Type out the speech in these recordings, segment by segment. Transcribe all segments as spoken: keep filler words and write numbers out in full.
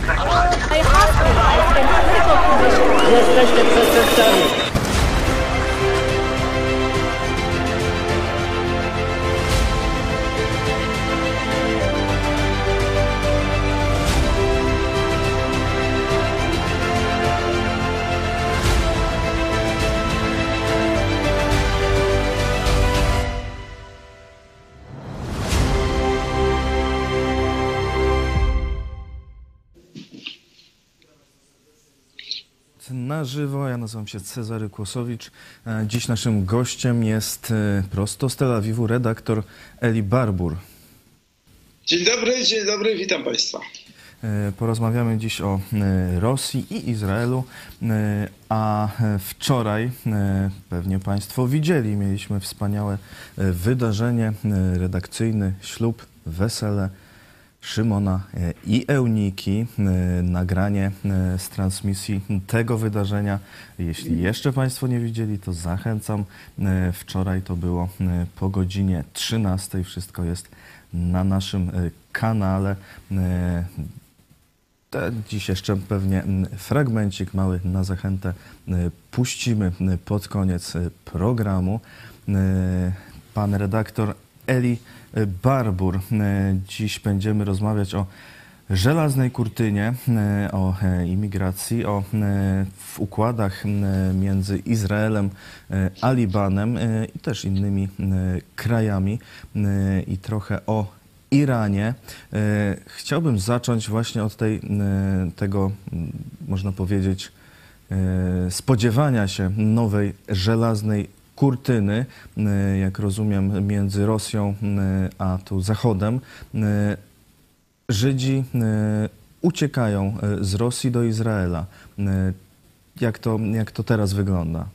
A hospitalized in critical condition. Jesteście przestępcami. Na żywo, ja nazywam się Cezary Kłosowicz. Dziś naszym gościem jest prosto z Tel Awiwu redaktor Eli Barbour. Dzień dobry, dzień dobry, witam Państwa. Porozmawiamy dziś o Rosji i Izraelu, a wczoraj pewnie Państwo widzieli, mieliśmy wspaniałe wydarzenie, redakcyjny ślub, wesele Szymona i Euniki, nagranie z transmisji tego wydarzenia. Jeśli jeszcze Państwo nie widzieli, to zachęcam. Wczoraj to było po godzinie trzynastej. Wszystko jest na naszym kanale. Dziś jeszcze pewnie fragmencik mały na zachętę puścimy pod koniec programu. Pan redaktor Eli Barbour. Dziś będziemy rozmawiać o żelaznej kurtynie, o imigracji, o w układach między Izraelem a Libanem i też innymi krajami i trochę o Iranie. Chciałbym zacząć właśnie od tej, tego, można powiedzieć, spodziewania się nowej żelaznej kurtyny, jak rozumiem, między Rosją a tu Zachodem. Żydzi uciekają z Rosji do Izraela. Jak to, jak to teraz wygląda?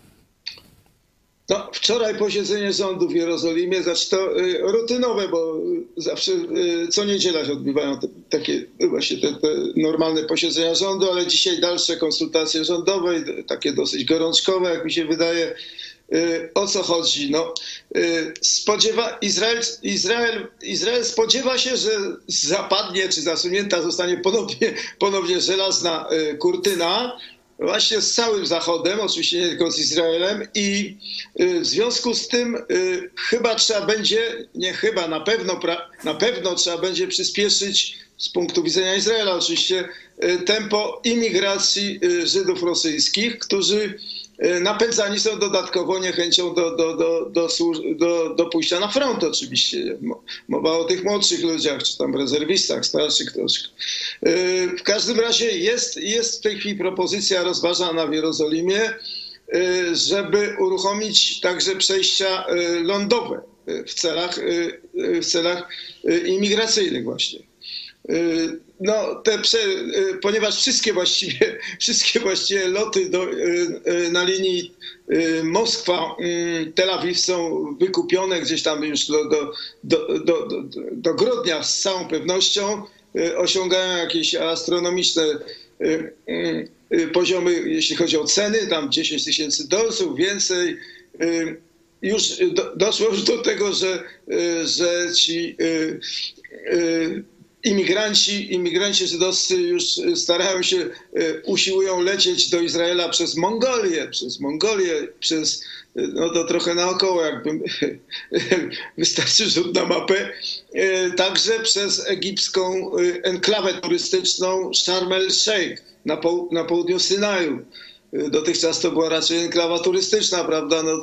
No, wczoraj posiedzenie rządu w Jerozolimie, znaczy to y, rutynowe, bo zawsze y, co niedziela się odbywają te, takie właśnie te, te normalne posiedzenia rządu, ale dzisiaj dalsze konsultacje rządowe, takie dosyć gorączkowe, jak mi się wydaje. Y, o co chodzi? No, y, spodziewa, Izrael, Izrael, Izrael spodziewa się, że zapadnie czy zasunięta zostanie ponownie, ponownie żelazna y, kurtyna, właśnie z całym Zachodem, oczywiście nie tylko z Izraelem, i w związku z tym chyba trzeba będzie, nie chyba, na pewno, na pewno trzeba będzie przyspieszyć z punktu widzenia Izraela oczywiście tempo imigracji Żydów rosyjskich, którzy napędzani są dodatkowo niechęcią do, do, do, do, do, do pójścia na front oczywiście. Mowa o tych młodszych ludziach, czy tam rezerwistach, starszych troszkę. W każdym razie jest, jest w tej chwili propozycja rozważana w Jerozolimie, żeby uruchomić także przejścia lądowe w celach, w celach imigracyjnych właśnie. No, te, ponieważ wszystkie właściwie, wszystkie właściwie loty do, na linii Moskwa-Tel Awiw są wykupione gdzieś tam już do, do, do, do, do, do grudnia z całą pewnością, osiągają jakieś astronomiczne poziomy, jeśli chodzi o ceny, tam dziesięć tysięcy dolców, więcej. Już do, doszło już do tego, że, że ci Imigranci, imigranci żydowscy już starają się, usiłują lecieć do Izraela przez Mongolię, przez Mongolię, przez, no to trochę naokoło, jakby wystarczy rzut na mapę, także przez egipską enklawę turystyczną Sharm el-Sheikh na, poł na południu Synaju. Dotychczas to była raczej enklawa turystyczna, prawda? No,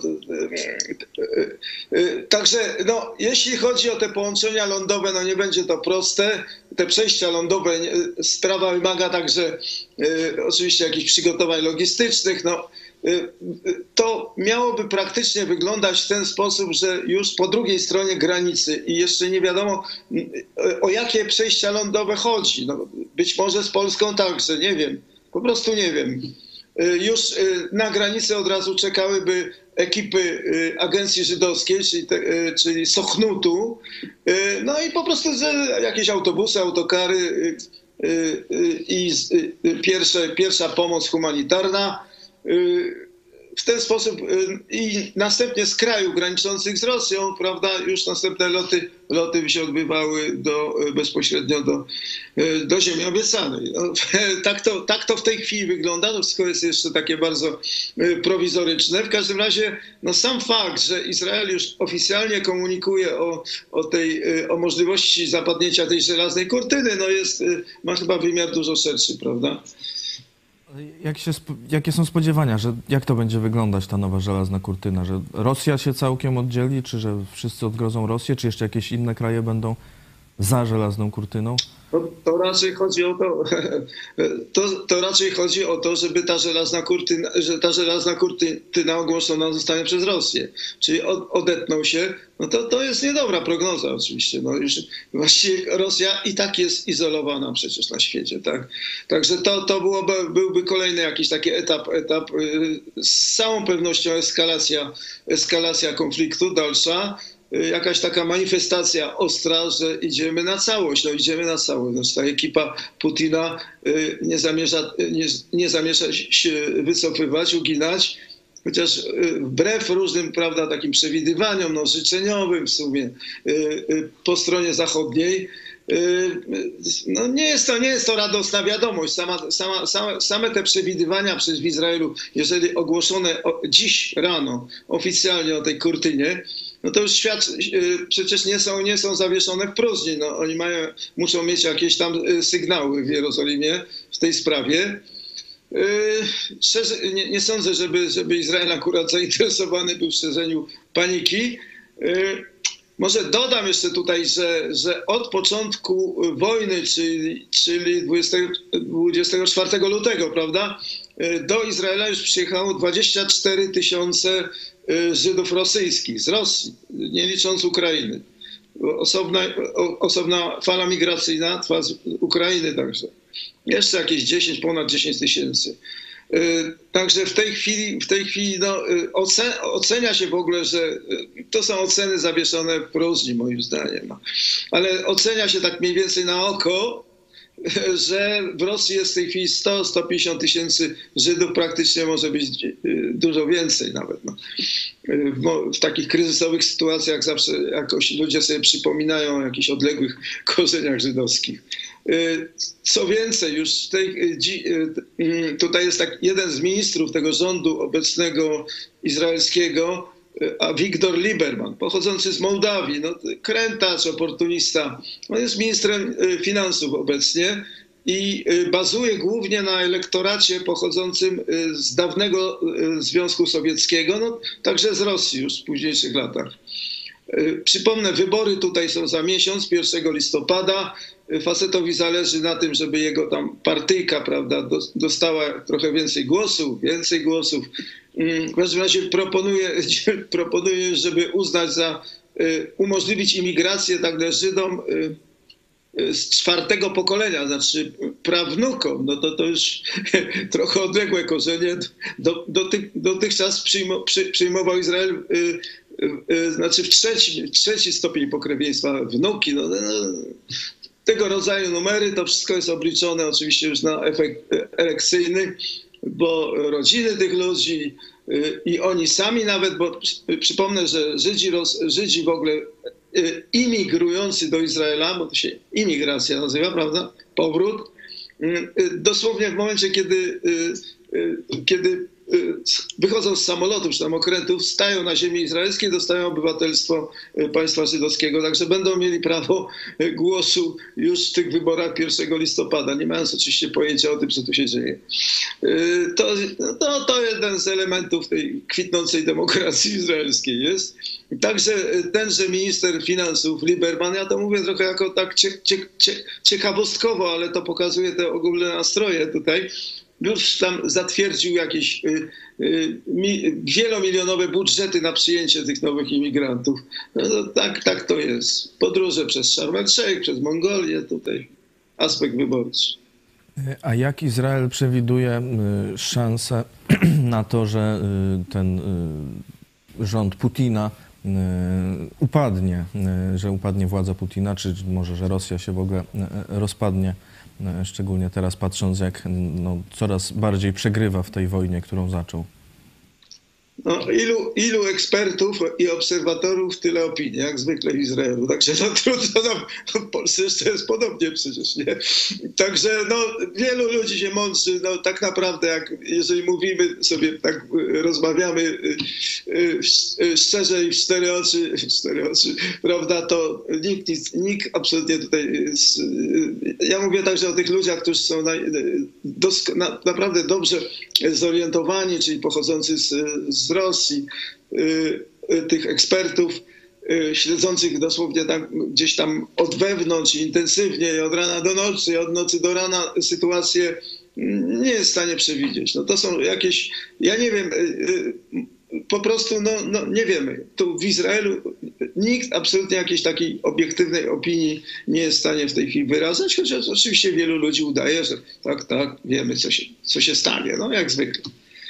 także no, jeśli chodzi o te połączenia lądowe, no nie będzie to proste. Te przejścia lądowe, sprawa wymaga także y, oczywiście jakichś przygotowań logistycznych. No, y, to miałoby praktycznie wyglądać w ten sposób, że już po drugiej stronie granicy i jeszcze nie wiadomo, y, o jakie przejścia lądowe chodzi. No, być może z Polską także, nie wiem. Po prostu nie wiem. Już na granicy od razu czekałyby ekipy agencji żydowskiej, czyli, te, czyli Sochnutu, no i po prostu jakieś autobusy, autokary i pierwsze, pierwsza pomoc humanitarna. w ten sposób i następnie z krajów graniczących z Rosją, prawda, już następne loty, loty się odbywały do, bezpośrednio do, do ziemi obiecanej. No, tak, to, tak to w tej chwili wygląda, to wszystko jest jeszcze takie bardzo prowizoryczne. W każdym razie no, sam fakt, że Izrael już oficjalnie komunikuje o, o, tej, o możliwości zapadnięcia tej żelaznej kurtyny, no jest, ma chyba wymiar dużo szerszy, prawda? Jak się, jakie są spodziewania, że jak to będzie wyglądać ta nowa żelazna kurtyna? Że Rosja się całkiem oddzieli, czy że wszyscy odgrodzą Rosję, czy jeszcze jakieś inne kraje będą za żelazną kurtyną? To, to raczej chodzi o to, to, to raczej chodzi o to, żeby ta żelazna kurtyna, że ta żelazna kurtyna ogłoszona zostanie przez Rosję. Czyli od, odetną się, no to, to jest niedobra prognoza oczywiście. No już właściwie Rosja i tak jest izolowana przecież na świecie, tak? Także to, to byłoby, byłby kolejny jakiś taki etap, etap z całą pewnością eskalacja, eskalacja konfliktu dalsza. Jakaś taka manifestacja ostra, że idziemy na całość, no idziemy na całość. Znaczy, ta ekipa Putina nie zamierza, nie, nie zamierza się wycofywać, uginać, chociaż wbrew różnym, prawda, takim przewidywaniom, no życzeniowym w sumie po stronie zachodniej, no nie jest to, nie jest to radosna wiadomość. Sama, sama, same, same te przewidywania przez w Izraelu, jeżeli ogłoszone dziś rano oficjalnie o tej kurtynie, no to już świat przecież nie są, nie są zawieszone w próżni. No, oni mają, muszą mieć jakieś tam sygnały w Jerozolimie w tej sprawie. Szczerze, nie, nie sądzę, żeby, żeby Izrael akurat zainteresowany był w szerzeniu paniki. Może dodam jeszcze tutaj, że, że od początku wojny, czyli, czyli dwudziestego czwartego lutego, prawda, do Izraela już przyjechało dwadzieścia cztery tysiące Żydów rosyjskich z Rosji, nie licząc Ukrainy. Osobna, osobna fala migracyjna trwa z Ukrainy także. Jeszcze jakieś dziesięć, ponad dziesięć tysięcy. Także w tej chwili, w tej chwili no, ocenia się w ogóle, że to są oceny zawieszone w próżni moim zdaniem. No. Ale ocenia się tak mniej więcej na oko, że w Rosji jest w tej chwili sto do stu pięćdziesięciu tysięcy Żydów, praktycznie może być dużo więcej nawet. No. W, w takich kryzysowych sytuacjach zawsze jakoś ludzie sobie przypominają o jakichś odległych korzeniach żydowskich. Co więcej, już w tej, tutaj jest tak jeden z ministrów tego rządu obecnego izraelskiego, a Wiktor Lieberman, pochodzący z Mołdawii, no, krętacz, oportunista. On jest ministrem finansów obecnie i bazuje głównie na elektoracie pochodzącym z dawnego Związku Sowieckiego, no, także z Rosji już w późniejszych latach. Przypomnę, wybory tutaj są za miesiąc, pierwszego listopada. Facetowi zależy na tym, żeby jego tam partyjka, prawda, dostała trochę więcej głosów, więcej głosów. W każdym razie proponuje, proponuje, żeby uznać za, umożliwić imigrację także Żydom z czwartego pokolenia, znaczy prawnukom, no to to już trochę odległe korzenie. Do, do, dotychczas przyjmo, przy, przyjmował Izrael znaczy w trzeci, trzeci stopień pokrewieństwa wnuki. No, no, tego rodzaju numery, to wszystko jest obliczone oczywiście już na efekt elekcyjny, bo rodziny tych ludzi i oni sami nawet, bo przypomnę, że Żydzi, Żydzi w ogóle imigrujący do Izraela, bo to się imigracja nazywa, prawda, powrót, dosłownie w momencie, kiedy, kiedy wychodzą z samolotów czy tam okrętów, stają na ziemi izraelskiej, dostają obywatelstwo państwa żydowskiego, także będą mieli prawo głosu już w tych wyborach pierwszego listopada, nie mając oczywiście pojęcia o tym, co tu się dzieje. To, to, to jeden z elementów tej kwitnącej demokracji izraelskiej jest. Także tenże minister finansów Lieberman, ja to mówię trochę jako tak cie, cie, cie, ciekawostkowo, ale to pokazuje te ogólne nastroje tutaj, już tam zatwierdził jakieś y, y, mi, wielomilionowe budżety na przyjęcie tych nowych imigrantów. No to tak, tak to jest. Podróże przez Sharm el-Sheikh, przez Mongolię, tutaj aspekt wyborczy. A jak Izrael przewiduje y, szansę na to, że y, ten y, rząd Putina y, upadnie, y, że upadnie władza Putina, czy może, że Rosja się w ogóle y, rozpadnie? Szczególnie teraz patrząc, jak no, coraz bardziej przegrywa w tej wojnie, którą zaczął. No, ilu, ilu ekspertów i obserwatorów, tyle opinii, jak zwykle w Izraelu. Także no, trudno nam, w Polsce jeszcze jest podobnie przecież, nie? Także no, wielu ludzi się mądrzy, no tak naprawdę, jak, jeżeli mówimy sobie, tak rozmawiamy szczerze i w cztery oczy, w cztery oczy, prawda, to nikt, nic, nikt absolutnie tutaj, ja mówię także o tych ludziach, którzy są na, dosk- na, naprawdę dobrze zorientowani, czyli pochodzący z, z Rosji, y, y, tych ekspertów y, śledzących dosłownie tam, gdzieś tam od wewnątrz intensywnie, od rana do nocy, od nocy do rana sytuację nie jest w stanie przewidzieć. No to są jakieś, ja nie wiem, y, y, po prostu no, no nie wiemy. Tu w Izraelu nikt absolutnie jakiejś takiej obiektywnej opinii nie jest w stanie w tej chwili wyrażać, chociaż oczywiście wielu ludzi udaje, że tak, tak, wiemy co się, co się stanie, no jak zwykle.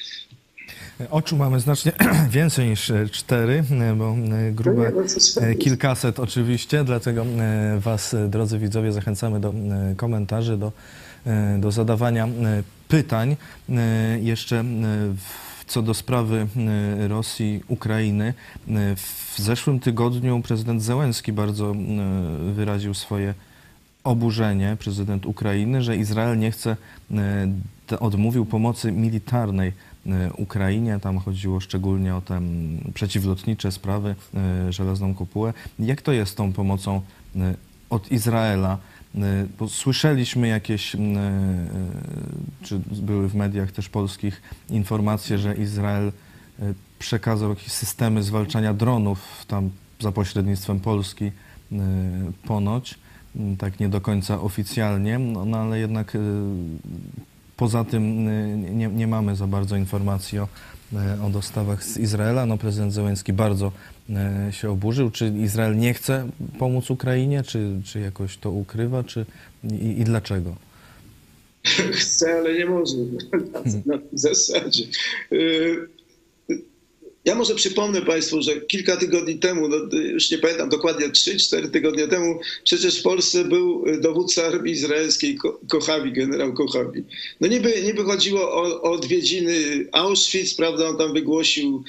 Oczu mamy znacznie więcej niż cztery, bo grube kilkaset oczywiście, dlatego was, drodzy widzowie, zachęcamy do komentarzy, do, do zadawania pytań. Jeszcze co do sprawy Rosji, Ukrainy, w zeszłym tygodniu prezydent Zełenski bardzo wyraził swoje oburzenie, prezydent Ukrainy, że Izrael nie chce, odmówił pomocy militarnej Ukrainie. Tam chodziło szczególnie o te przeciwlotnicze sprawy, żelazną kopułę. Jak to jest z tą pomocą od Izraela? Bo słyszeliśmy jakieś, czy były w mediach też polskich informacje, że Izrael przekazał jakieś systemy zwalczania dronów tam za pośrednictwem Polski ponoć, tak nie do końca oficjalnie, no, no ale jednak poza tym nie, nie mamy za bardzo informacji o, o dostawach z Izraela. No, prezydent Zełenski bardzo się oburzył. Czy Izrael nie chce pomóc Ukrainie, czy, czy jakoś to ukrywa, czy i, i dlaczego? Chce, ale nie może. Na tej zasadzie. Ja może przypomnę Państwu, że kilka tygodni temu, no już nie pamiętam dokładnie, trzy cztery tygodnie temu, przecież w Polsce był dowódca armii izraelskiej, Kochavi, generał Kochavi. No niby, niby chodziło o, o odwiedziny Auschwitz, prawda, on tam wygłosił,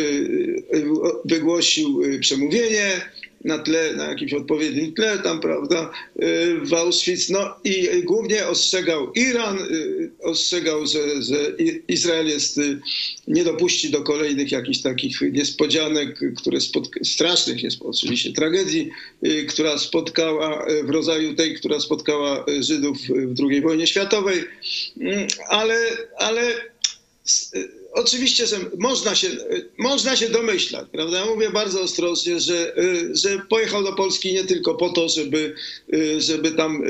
wygłosił przemówienie na tle, na jakimś odpowiednim tle tam, prawda, w Auschwitz. No i głównie ostrzegał Iran, ostrzegał, że, że Izrael jest, nie dopuści do kolejnych jakichś takich niespodzianek, które spotka, strasznych jest oczywiście tragedii, która spotkała w rodzaju tej, która spotkała Żydów w drugiej wojnie światowej, ale, ale oczywiście, że można się, można się domyślać, prawda? Ja mówię bardzo ostrożnie, że, że pojechał do Polski nie tylko po to, żeby, żeby tam,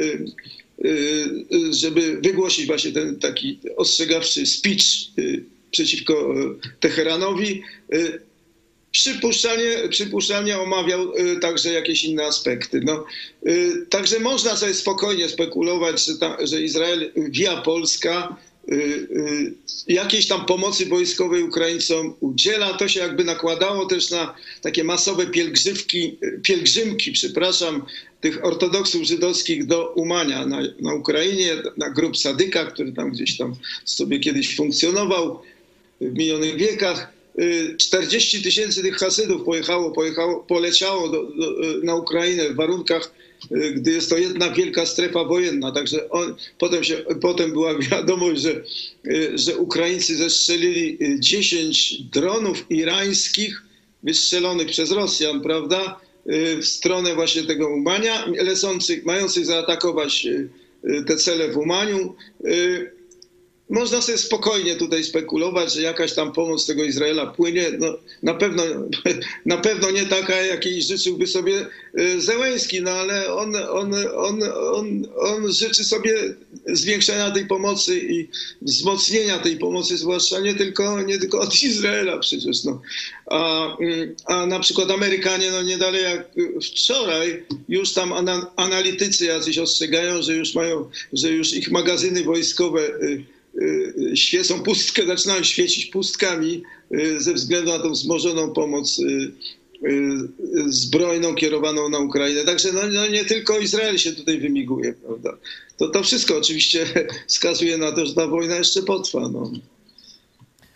żeby wygłosić właśnie ten taki ostrzegawczy speech przeciwko Teheranowi. Przypuszczalnie, przypuszczalnie omawiał także jakieś inne aspekty. No, także można sobie spokojnie spekulować, że, ta, że Izrael via Polska jakiejś tam pomocy wojskowej Ukraińcom udziela. To się jakby nakładało też na takie masowe pielgrzymki, pielgrzymki, przepraszam, tych ortodoksów żydowskich do Umania na, na Ukrainie, na Grób Sadyka, który tam gdzieś tam sobie kiedyś funkcjonował w minionych wiekach. czterdzieści tysięcy tych Hasydów pojechało, pojechało, poleciało do, do, na Ukrainę w warunkach, gdy jest to jedna wielka strefa wojenna. Także on, potem, się, potem była wiadomość, że, że Ukraińcy zestrzelili dziesięć dronów irańskich wystrzelonych przez Rosjan, prawda, w stronę właśnie tego Umania, lecących, mających zaatakować te cele w Umaniu. Można sobie spokojnie tutaj spekulować, że jakaś tam pomoc tego Izraela płynie. No, na pewno, na pewno nie taka, jakiej życzyłby sobie Zełenski, no ale on, on, on, on, on życzy sobie zwiększenia tej pomocy i wzmocnienia tej pomocy, zwłaszcza nie tylko, nie tylko od Izraela przecież. No. A, a na przykład Amerykanie, no nie dalej jak wczoraj, już tam ana, analitycy jacyś ostrzegają, że już mają, że już ich magazyny wojskowe świecą pustkę, zaczynają świecić pustkami ze względu na tą wzmożoną pomoc zbrojną kierowaną na Ukrainę. Także no, no nie tylko Izrael się tutaj wymiguje, prawda? To, to wszystko oczywiście wskazuje na to, że ta wojna jeszcze potrwa. No.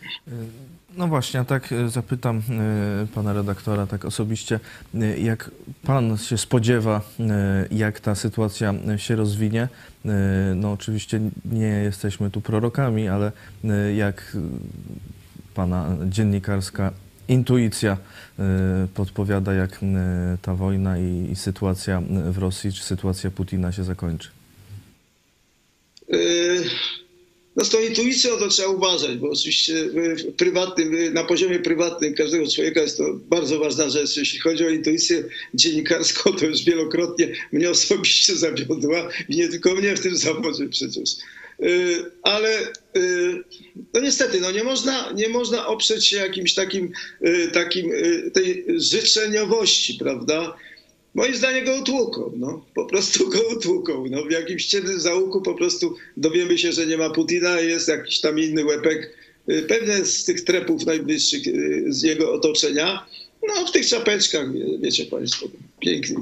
No właśnie, a tak zapytam pana redaktora tak osobiście, jak pan się spodziewa, jak ta sytuacja się rozwinie? No oczywiście nie jesteśmy tu prorokami, ale jak pana dziennikarska intuicja podpowiada, jak ta wojna i, i sytuacja w Rosji, czy sytuacja Putina się zakończy? No z tą intuicją to trzeba uważać, bo oczywiście w prywatnym, na poziomie prywatnym każdego człowieka jest to bardzo ważna rzecz. Jeśli chodzi o intuicję dziennikarską, to już wielokrotnie mnie osobiście zawiodła i nie tylko mnie w tym zawodzie przecież. Ale no niestety, no nie można, nie można oprzeć się jakimś takim, takim tej życzeniowości, prawda? Moim zdaniem go utłuką, no. Po prostu go utłuką. No. W jakimś ciemnym zaułku po prostu dowiemy się, że nie ma Putina i jest jakiś tam inny łepek. Pewnie z tych trepów najbliższych z jego otoczenia. No w tych czapeczkach, wiecie państwo, pięknie.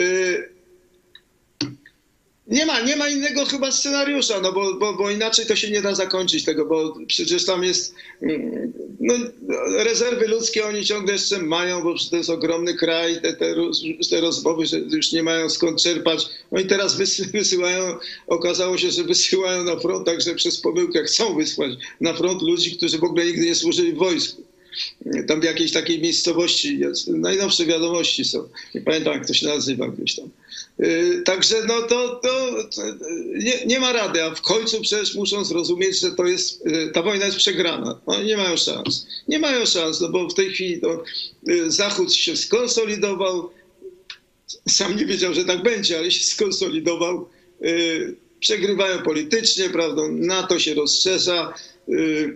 Nie ma, nie ma innego chyba scenariusza, no bo, bo, bo inaczej to się nie da zakończyć tego, bo przecież tam jest, no, rezerwy ludzkie oni ciągle jeszcze mają, bo to jest ogromny kraj, te, te, te rozmowy, że już nie mają skąd czerpać. Oni teraz wysyłają, okazało się, że wysyłają na front, także przez pomyłkę chcą wysłać na front ludzi, którzy w ogóle nigdy nie służyli w wojsku. Tam w jakiejś takiej miejscowości jest. Najnowsze wiadomości są. Nie pamiętam, jak to się nazywa gdzieś tam. Yy, także no to, to, to nie, nie ma rady, a w końcu przecież muszą zrozumieć, że to jest, yy, ta wojna jest przegrana. Oni nie mają szans. Nie mają szans, no bo w tej chwili to, yy, Zachód się skonsolidował. Sam nie wiedział, że tak będzie, ale się skonsolidował. Yy, przegrywają politycznie, prawda? NATO się rozszerza. Yy,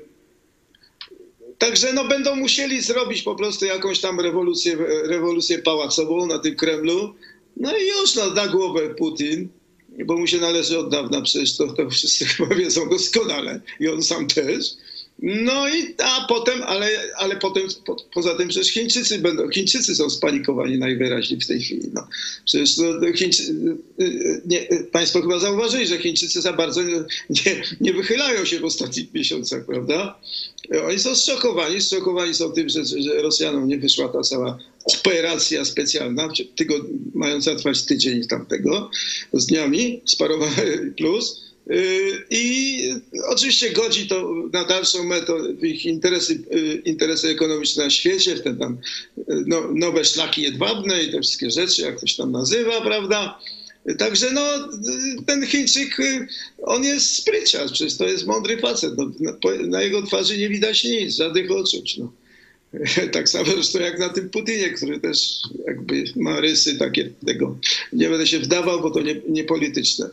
Także no, będą musieli zrobić po prostu jakąś tam rewolucję, rewolucję pałacową na tym Kremlu. No i już no, na głowę Putin, bo mu się należy od dawna, przecież to, to wszyscy chyba wiedzą doskonale i on sam też. No i a potem, ale, ale potem po, poza tym przecież Chińczycy będą, Chińczycy są spanikowani najwyraźniej w tej chwili. No. Przecież no, Chińczy, nie, państwo chyba zauważyli, że Chińczycy za bardzo nie, nie, nie wychylają się w ostatnich miesiącach, prawda? Oni są zszokowani, zszokowani są tym, że, że Rosjanom nie wyszła ta cała operacja specjalna, tygodni, mająca trwać tydzień tamtego, z dniami, sparowany plus. I oczywiście godzi to na dalszą metę w ich interesy, interesy ekonomiczne na świecie, w te tam no, nowe szlaki jedwabne i te wszystkie rzeczy, jak to się tam nazywa, prawda? Także no, ten Chińczyk, on jest spryciarz, przecież to jest mądry facet. No, na, na jego twarzy nie widać nic, żadnych odczuć. No. Tak samo zresztą jak na tym Putinie, który też jakby ma rysy takie tego. Nie będę się wdawał, bo to nie, nie polityczne.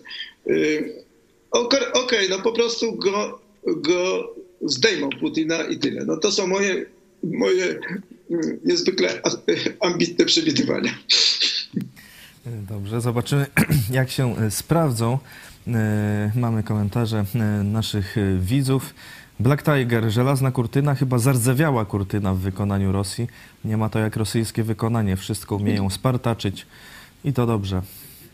Okej, okay, no po prostu go, go zdejmą Putina i tyle. No to są moje, moje niezwykle ambitne przewidywania. Dobrze, zobaczymy, jak się sprawdzą. Mamy komentarze naszych widzów. Black Tiger, żelazna kurtyna, chyba zardzewiała kurtyna w wykonaniu Rosji. Nie ma to jak rosyjskie wykonanie. Wszystko umieją spartaczyć i to dobrze.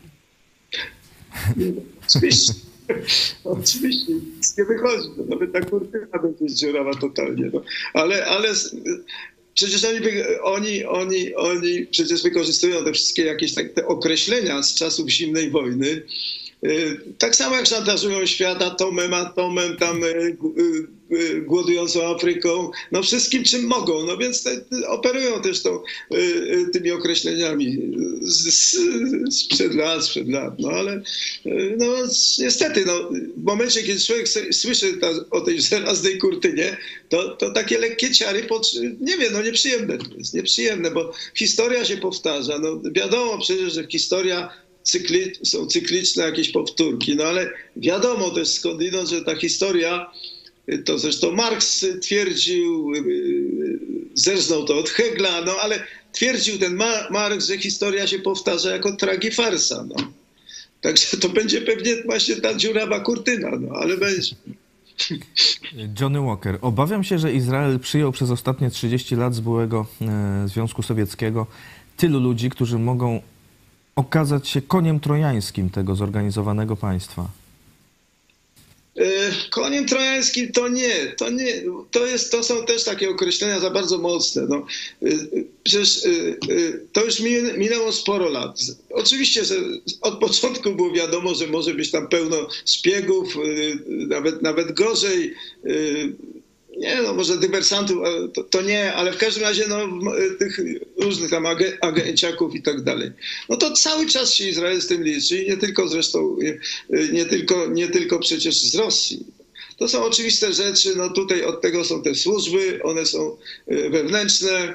Oczywiście. Oczywiście, nic nie wychodzi. No, nawet ta kurtyna będzie zdziurawa totalnie. No. Ale, ale przecież oni, oni, oni, oni przecież wykorzystują te wszystkie jakieś tak, te określenia z czasów zimnej wojny. Tak samo jak szantażują świat atomem, atomem, tam głodującą Afryką, no wszystkim czym mogą, no więc te, operują też tą, tymi określeniami z, z, sprzed lat, sprzed lat, no ale no niestety, no, w momencie, kiedy człowiek słyszy ta, o tej żelaznej kurtynie, to, to takie lekkie ciary, pod, nie wiem, no nieprzyjemne to jest, nieprzyjemne, bo historia się powtarza, no wiadomo przecież, że historia Cykli, są cykliczne jakieś powtórki, no ale wiadomo też skądinąd, że ta historia, to zresztą Marks twierdził, zerżnął to od Hegla, no ale twierdził ten Marks, że historia się powtarza jako tragifarsa, no. Także to będzie pewnie właśnie ta dziurawa kurtyna, no ale będzie. Johnny Walker. Obawiam się, że Izrael przyjął przez ostatnie trzydzieści lat z byłego e, Związku Sowieckiego tylu ludzi, którzy mogą okazać się koniem trojańskim tego zorganizowanego państwa. Koniem trojańskim to nie, to nie, to jest, to są też takie określenia za bardzo mocne. No, przecież to już minęło sporo lat. Oczywiście, że od początku było wiadomo, że może być tam pełno szpiegów, nawet, nawet gorzej. Nie, no może dywersantów, to, to nie, ale w każdym razie no, tych różnych tam ag- agenciaków i tak dalej. No to cały czas się Izrael z tym liczy i nie tylko zresztą, nie tylko, nie tylko przecież z Rosji. To są oczywiste rzeczy, no tutaj od tego są te służby, one są wewnętrzne.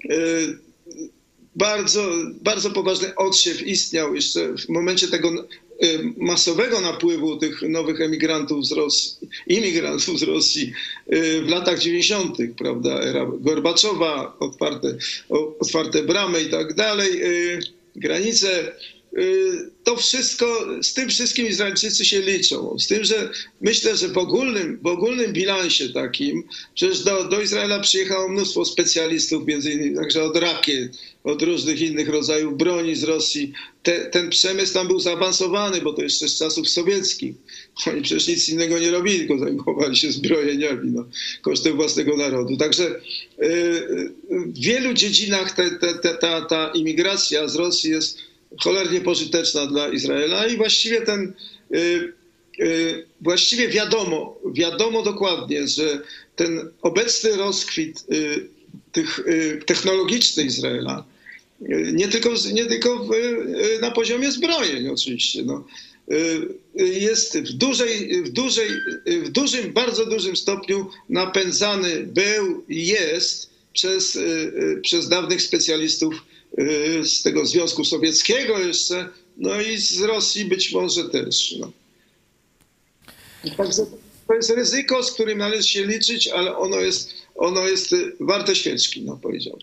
Bardzo, bardzo poważny odsiew istniał jeszcze w momencie tego masowego napływu tych nowych emigrantów z Rosji, imigrantów z Rosji w latach dziewięćdziesiątych, prawda, era Gorbaczowa, otwarte, otwarte bramy i tak dalej, granice. To wszystko, z tym wszystkim Izraelczycy się liczą. Z tym, że myślę, że w ogólnym, w ogólnym bilansie takim, przecież do, do Izraela przyjechało mnóstwo specjalistów, między innymi także od rakiet, od różnych innych rodzajów broni z Rosji. Te, ten przemysł tam był zaawansowany, bo to jeszcze z czasów sowieckich. Oni przecież nic innego nie robili, tylko zajmowali się zbrojeniami, no, kosztem własnego narodu. Także yy, w wielu dziedzinach te, te, te, ta, ta imigracja z Rosji jest cholernie pożyteczna dla Izraela i właściwie ten, yy, yy, właściwie wiadomo, wiadomo dokładnie, że ten obecny rozkwit yy, tych yy, technologiczny Izraela, yy, nie tylko, nie tylko w, yy, na poziomie zbrojeń oczywiście, no, yy, jest w dużej, w dużej, w dużym, bardzo dużym stopniu napędzany był i jest przez, yy, przez dawnych specjalistów z tego Związku Sowieckiego jeszcze, no i z Rosji być może też. No. Także to jest ryzyko, z którym należy się liczyć, ale ono jest, ono jest warte świeczki, no powiedziałbym.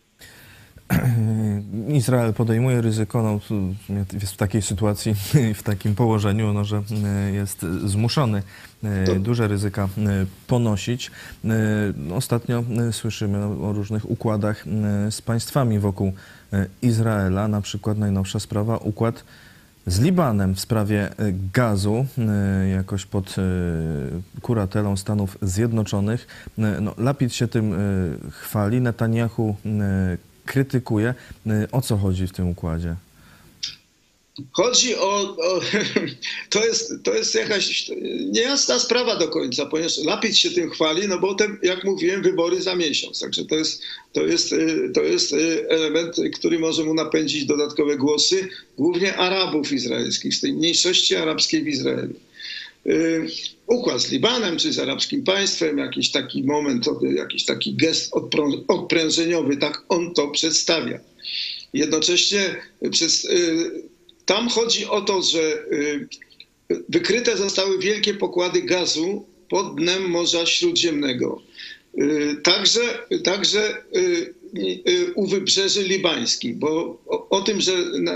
Izrael podejmuje ryzyko, no, jest w takiej sytuacji, w takim położeniu, no, że jest zmuszony to duże ryzyka ponosić. Ostatnio słyszymy o różnych układach z państwami wokół Izraela, na przykład najnowsza sprawa, układ z Libanem w sprawie gazu, jakoś pod kuratelą Stanów Zjednoczonych. No, Lapid się tym chwali, Netanyahu krytykuje. O co chodzi w tym układzie? Chodzi o, o to, jest, to jest jakaś niejasna sprawa do końca, ponieważ Lapid się tym chwali, no bo te, jak mówiłem, wybory za miesiąc. Także to jest, to jest, to jest element, który może mu napędzić dodatkowe głosy, głównie Arabów izraelskich, z tej mniejszości arabskiej w Izraelu. Układ z Libanem czy z arabskim państwem, jakiś taki moment, jakiś taki gest odprężeniowy, tak on to przedstawia. Jednocześnie przez, tam chodzi o to, że wykryte zostały wielkie pokłady gazu pod dnem Morza Śródziemnego. Także, także u wybrzeży libańskich, bo o, o tym, że,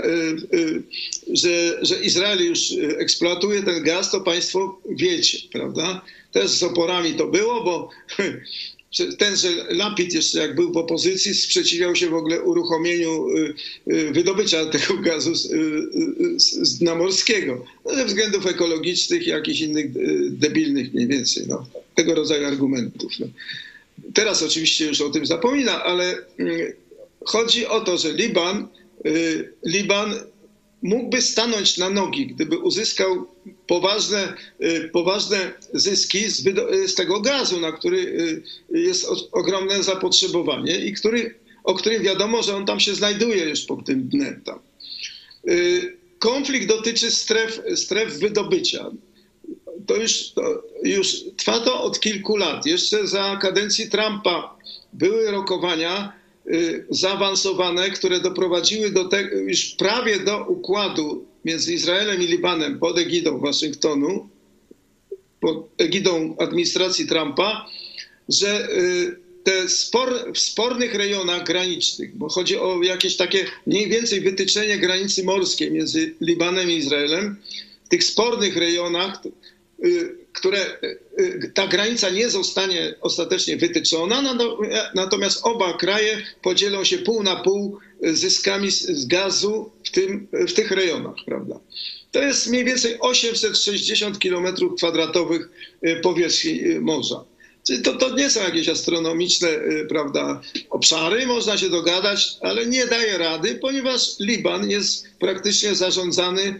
że, że Izrael już eksploatuje ten gaz, to państwo wiecie, prawda? Też z oporami to było, bo tenże Lapid jeszcze jak był w opozycji sprzeciwiał się w ogóle uruchomieniu wydobycia tego gazu z, z dna morskiego. No, ze względów ekologicznych i jakichś innych debilnych mniej więcej, no, tego rodzaju argumentów. No. Teraz oczywiście już o tym zapomina, ale chodzi o to, że Liban, Liban mógłby stanąć na nogi, gdyby uzyskał poważne, poważne zyski z, z tego gazu, na który jest ogromne zapotrzebowanie i który, o którym wiadomo, że on tam się znajduje już pod tym dnem. Tam. Konflikt dotyczy stref, stref wydobycia. To już, to już trwa to od kilku lat. Jeszcze za kadencji Trumpa były rokowania y, zaawansowane, które doprowadziły do tego, już prawie do układu między Izraelem i Libanem pod egidą Waszyngtonu, pod egidą administracji Trumpa, że y, te spor, w spornych rejonach granicznych, bo chodzi o jakieś takie mniej więcej wytyczenie granicy morskiej między Libanem i Izraelem, w tych spornych rejonach które ta granica nie zostanie ostatecznie wytyczona, natomiast oba kraje podzielą się pół na pół zyskami z gazu w, tym, w tych rejonach, prawda? To jest mniej więcej osiemset sześćdziesiąt kilometrów kwadratowych powierzchni morza. Czyli to, to nie są jakieś astronomiczne, prawda, obszary, można się dogadać, ale nie daje rady, ponieważ Liban jest praktycznie zarządzany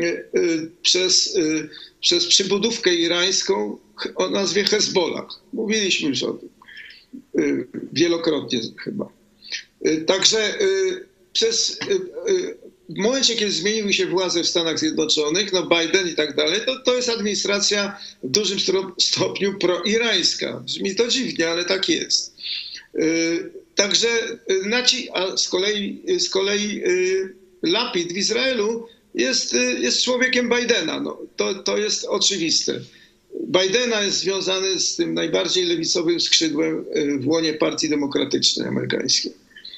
przez, przez przybudówkę irańską o nazwie Hezbollah. Mówiliśmy już o tym wielokrotnie chyba. Także przez, w momencie, kiedy zmieniły się władze w Stanach Zjednoczonych, no Biden i tak dalej, to, to jest administracja w dużym stopniu proirańska. Brzmi to dziwnie, ale tak jest. Także naci, a z kolei, z kolei Lapid w Izraelu jest, jest człowiekiem Bidena. No, to, to jest oczywiste. Bidena jest związany z tym najbardziej lewicowym skrzydłem w łonie Partii Demokratycznej Amerykańskiej.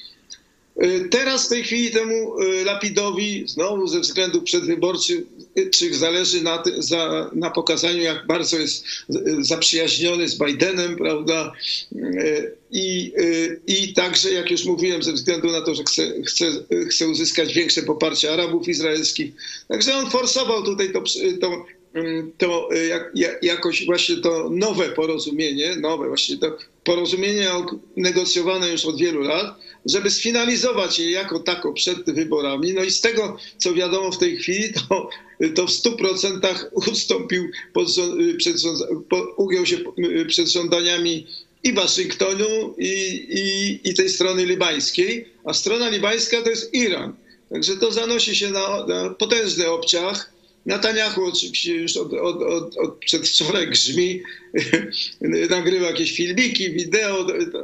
Teraz w tej chwili temu Lapidowi znowu ze względów przedwyborczych zależy na, za, na pokazaniu, jak bardzo jest zaprzyjaźniony z Bidenem, prawda? I, i także, jak już mówiłem, ze względu na to, że chce, chce, chce uzyskać większe poparcie Arabów izraelskich. Także on forsował tutaj to, to to jak, jak, jakoś właśnie to nowe porozumienie, nowe właśnie to porozumienie negocjowane już od wielu lat, żeby sfinalizować je jako tako przed wyborami. No i z tego, co wiadomo w tej chwili, to, to w stu procentach ustąpił, pod, przed, po, ugiął się przed żądaniami i Waszyngtonu, i, i, i tej strony libańskiej, a strona libańska to jest Iran. Także to zanosi się na, na potężny obciach. Netanjahu oczywiście już od, od, od, od przedwczoraj grzmi, nagrywa jakieś filmiki, wideo.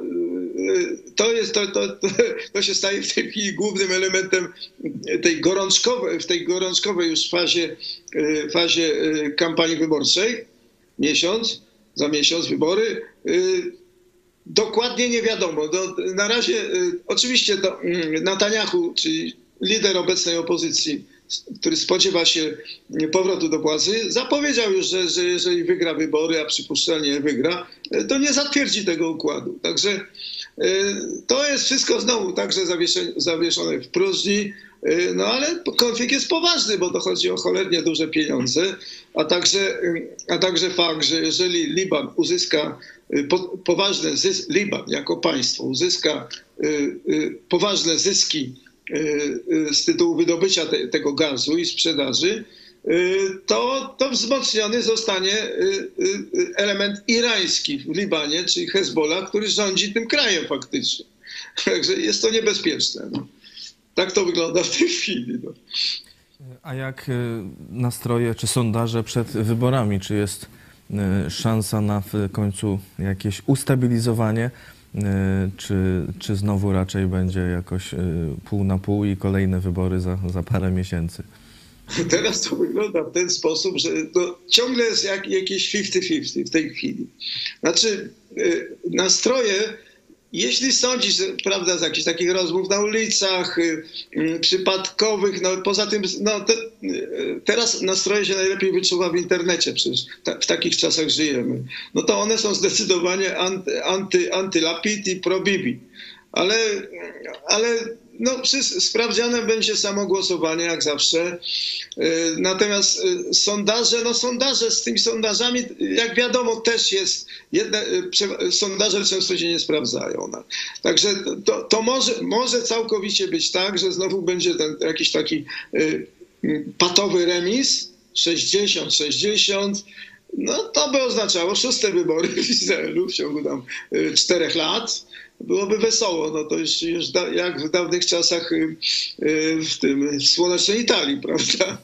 To, jest, to, to, to, to się staje w tej chwili głównym elementem tej gorączkowej, w tej gorączkowej już fazie, fazie kampanii wyborczej. Miesiąc, za miesiąc wybory. Dokładnie nie wiadomo. Do, na razie oczywiście to Netanjahu, czyli lider obecnej opozycji, który spodziewa się powrotu do władzy, zapowiedział już, że, że jeżeli wygra wybory, a przypuszczalnie wygra, to nie zatwierdzi tego układu. Także to jest wszystko znowu także zawieszone w próżni, no ale konflikt jest poważny, bo to chodzi o cholernie duże pieniądze, a także, a także fakt, że jeżeli Liban uzyska poważne zyski, Liban jako państwo uzyska poważne zyski z tytułu wydobycia te, tego gazu i sprzedaży, to, to wzmocniony zostanie element irański w Libanie, czyli Hezbollah, który rządzi tym krajem faktycznie. Także jest to niebezpieczne. No. Tak to wygląda w tej chwili. No. A jak nastroje czy sondaże przed wyborami? Czy jest szansa na w końcu jakieś ustabilizowanie? Czy, czy znowu raczej będzie jakoś pół na pół i kolejne wybory za, za parę miesięcy? Teraz to wygląda w ten sposób, że to ciągle jest jak, jakieś pięćdziesiąt pięćdziesiąt w tej chwili. Znaczy nastroje, jeśli sądzisz, prawda, z jakichś takich rozmów na ulicach, y, przypadkowych, no poza tym, no te, y, teraz nastroje się najlepiej wyczuwa w internecie, przecież ta, w takich czasach żyjemy. No to one są zdecydowanie anty, anty, anty-Lapid i pro-Bibi. Ale, ale no, przy sprawdzianem będzie samo głosowanie, jak zawsze. Natomiast sondaże, no sondaże z tymi sondażami, jak wiadomo, też jest, jedne, sondaże często się nie sprawdzają. Także to, to może, może całkowicie być tak, że znowu będzie ten jakiś taki patowy remis, sześćdziesiąt sześćdziesiąt. No to by oznaczało szóste wybory w Izraelu w ciągu tam czterech lat. Byłoby wesoło, no to już, już da, jak w dawnych czasach w tym w słonecznej Italii, prawda?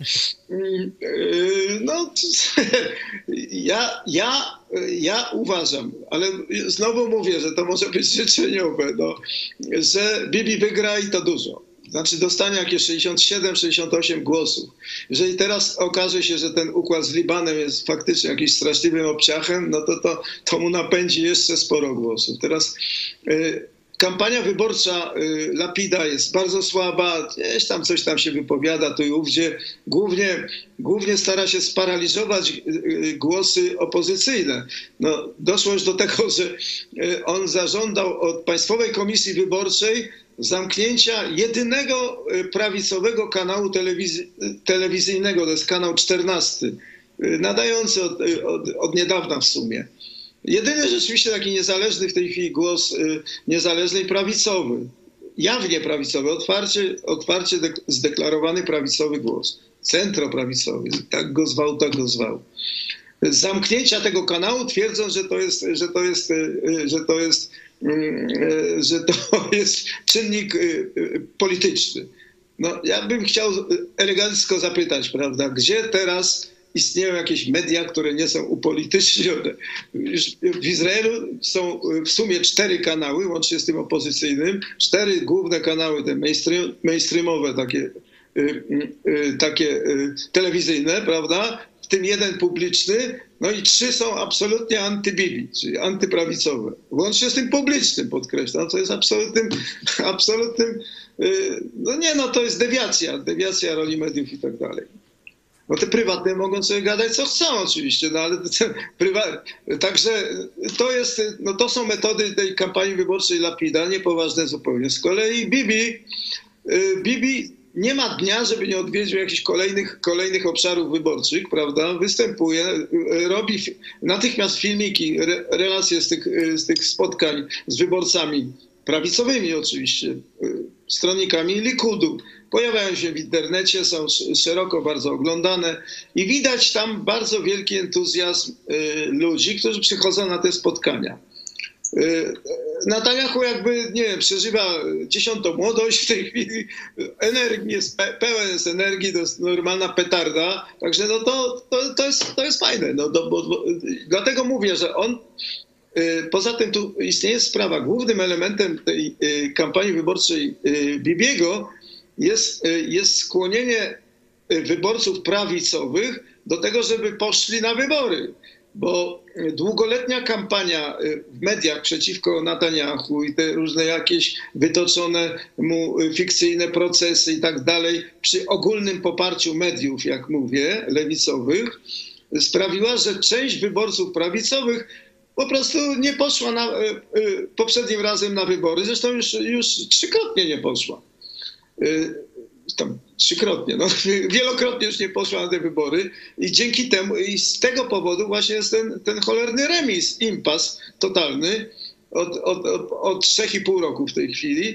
No ja, ja, ja uważam, ale znowu mówię, że to może być życzeniowe, no, że Bibi wygra i to dużo. Znaczy dostanie jakieś sześćdziesiąt siedem sześćdziesiąt osiem głosów. Jeżeli teraz okaże się, że ten układ z Libanem jest faktycznie jakimś straszliwym obciachem, no to, to, to mu napędzi jeszcze sporo głosów. Teraz y, kampania wyborcza Lapida jest bardzo słaba, gdzieś tam coś tam się wypowiada tu i ówdzie. Głównie, głównie stara się sparaliżować głosy opozycyjne. No, doszło już do tego, że on zażądał od Państwowej Komisji Wyborczej zamknięcia jedynego prawicowego kanału telewizy- telewizyjnego, to jest kanał czternasty, nadający od, od, od niedawna w sumie. Jedyny rzeczywiście taki niezależny w tej chwili głos niezależny i prawicowy, jawnie prawicowy, otwarcie, otwarcie zdeklarowany prawicowy głos, centroprawicowy, tak go zwał, tak go zwał. Z zamknięcia tego kanału twierdząc, że to jest, że to jest, że to jest, że to jest czynnik polityczny. No, ja bym chciał elegancko zapytać, prawda, gdzie teraz istnieją jakieś media, które nie są upolitycznione. W Izraelu są w sumie cztery kanały, łącznie z tym opozycyjnym, cztery główne kanały, te mainstream, mainstreamowe, takie, takie telewizyjne, prawda? W tym jeden publiczny, no i trzy są absolutnie anty-Bibi, czyli antyprawicowe. Łącznie z tym publicznym, podkreślam, co jest absolutnym, absolutnym, no nie, no to jest dewiacja, dewiacja roli mediów i tak dalej. No te prywatne mogą sobie gadać co chcą oczywiście, no ale prywa... także to jest, no to są metody tej kampanii wyborczej Lapida, niepoważne zupełnie. Z kolei Bibi, Bibi nie ma dnia, żeby nie odwiedził jakichś kolejnych, kolejnych obszarów wyborczych, prawda? Występuje, robi natychmiast filmiki, re, relacje z tych, z tych spotkań z wyborcami, prawicowymi oczywiście, stronnikami Likudu. Pojawiają się w internecie, są szeroko bardzo oglądane i widać tam bardzo wielki entuzjazm ludzi, którzy przychodzą na te spotkania. Netanjahu jakby, nie wiem, przeżywa dziesiątą młodość w tej chwili, energii jest, pełen jest energii, to jest normalna petarda, także no to, to, to, jest, to jest fajne. No, do, bo, bo, dlatego mówię, że on, poza tym tu istnieje sprawa, głównym elementem tej kampanii wyborczej Bibiego jest, jest skłonienie wyborców prawicowych do tego, żeby poszli na wybory. Bo długoletnia kampania w mediach przeciwko Netanjahu i te różne jakieś wytoczone mu fikcyjne procesy i tak dalej, przy ogólnym poparciu mediów, jak mówię, lewicowych, sprawiła, że część wyborców prawicowych po prostu nie poszła na, poprzednim razem na wybory. Zresztą już, już trzykrotnie nie poszła. Tam trzykrotnie, no, wielokrotnie już nie poszła na te wybory i dzięki temu, i z tego powodu właśnie jest ten, ten cholerny remis, impas totalny od, od, od, od trzech i pół roku w tej chwili.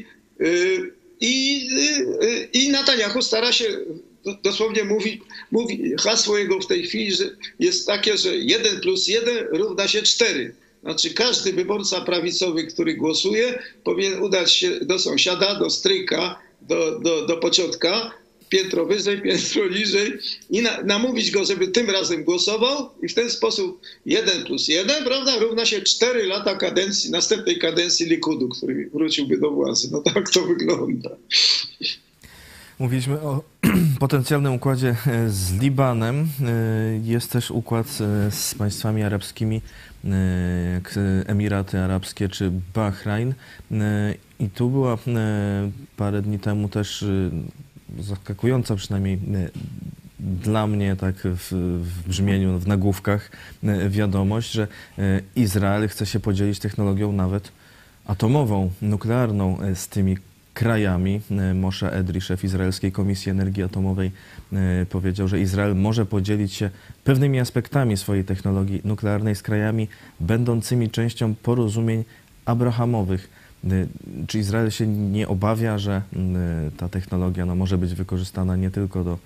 I, i Netanjahu stara się, dosłownie mówi, mówi, hasło jego w tej chwili że jest takie, że jeden plus jeden równa się cztery. Znaczy każdy wyborca prawicowy, który głosuje, powinien udać się do sąsiada, do stryjka, do, do, do pociotka, piętro wyżej, piętro niżej i na, namówić go, żeby tym razem głosował i w ten sposób jeden plus jeden, prawda, równa się cztery lata kadencji, następnej kadencji Likudu, który wróciłby do władzy. No tak to wygląda. Mówiliśmy o potencjalnym układzie z Libanem. Jest też układ z państwami arabskimi, jak Emiraty Arabskie czy Bahrajn. I tu była parę dni temu też zaskakująca, przynajmniej dla mnie tak w, w brzmieniu, w nagłówkach, wiadomość, że Izrael chce się podzielić technologią nawet atomową, nuklearną z tymi krajami. Moshe Edri, szef Izraelskiej Komisji Energii Atomowej, powiedział, że Izrael może podzielić się pewnymi aspektami swojej technologii nuklearnej z krajami będącymi częścią porozumień abrahamowych. Czy Izrael się nie obawia, że ta technologia no, może być wykorzystana nie tylko do,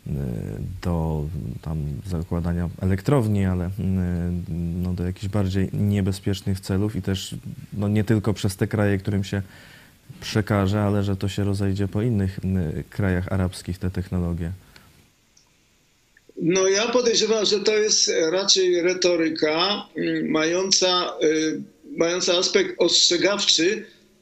do tam zakładania elektrowni, ale no, do jakichś bardziej niebezpiecznych celów i też no, nie tylko przez te kraje, którym się przekaże, ale że to się rozejdzie po innych krajach arabskich, te technologie? No ja podejrzewam, że to jest raczej retoryka mająca, mająca aspekt ostrzegawczy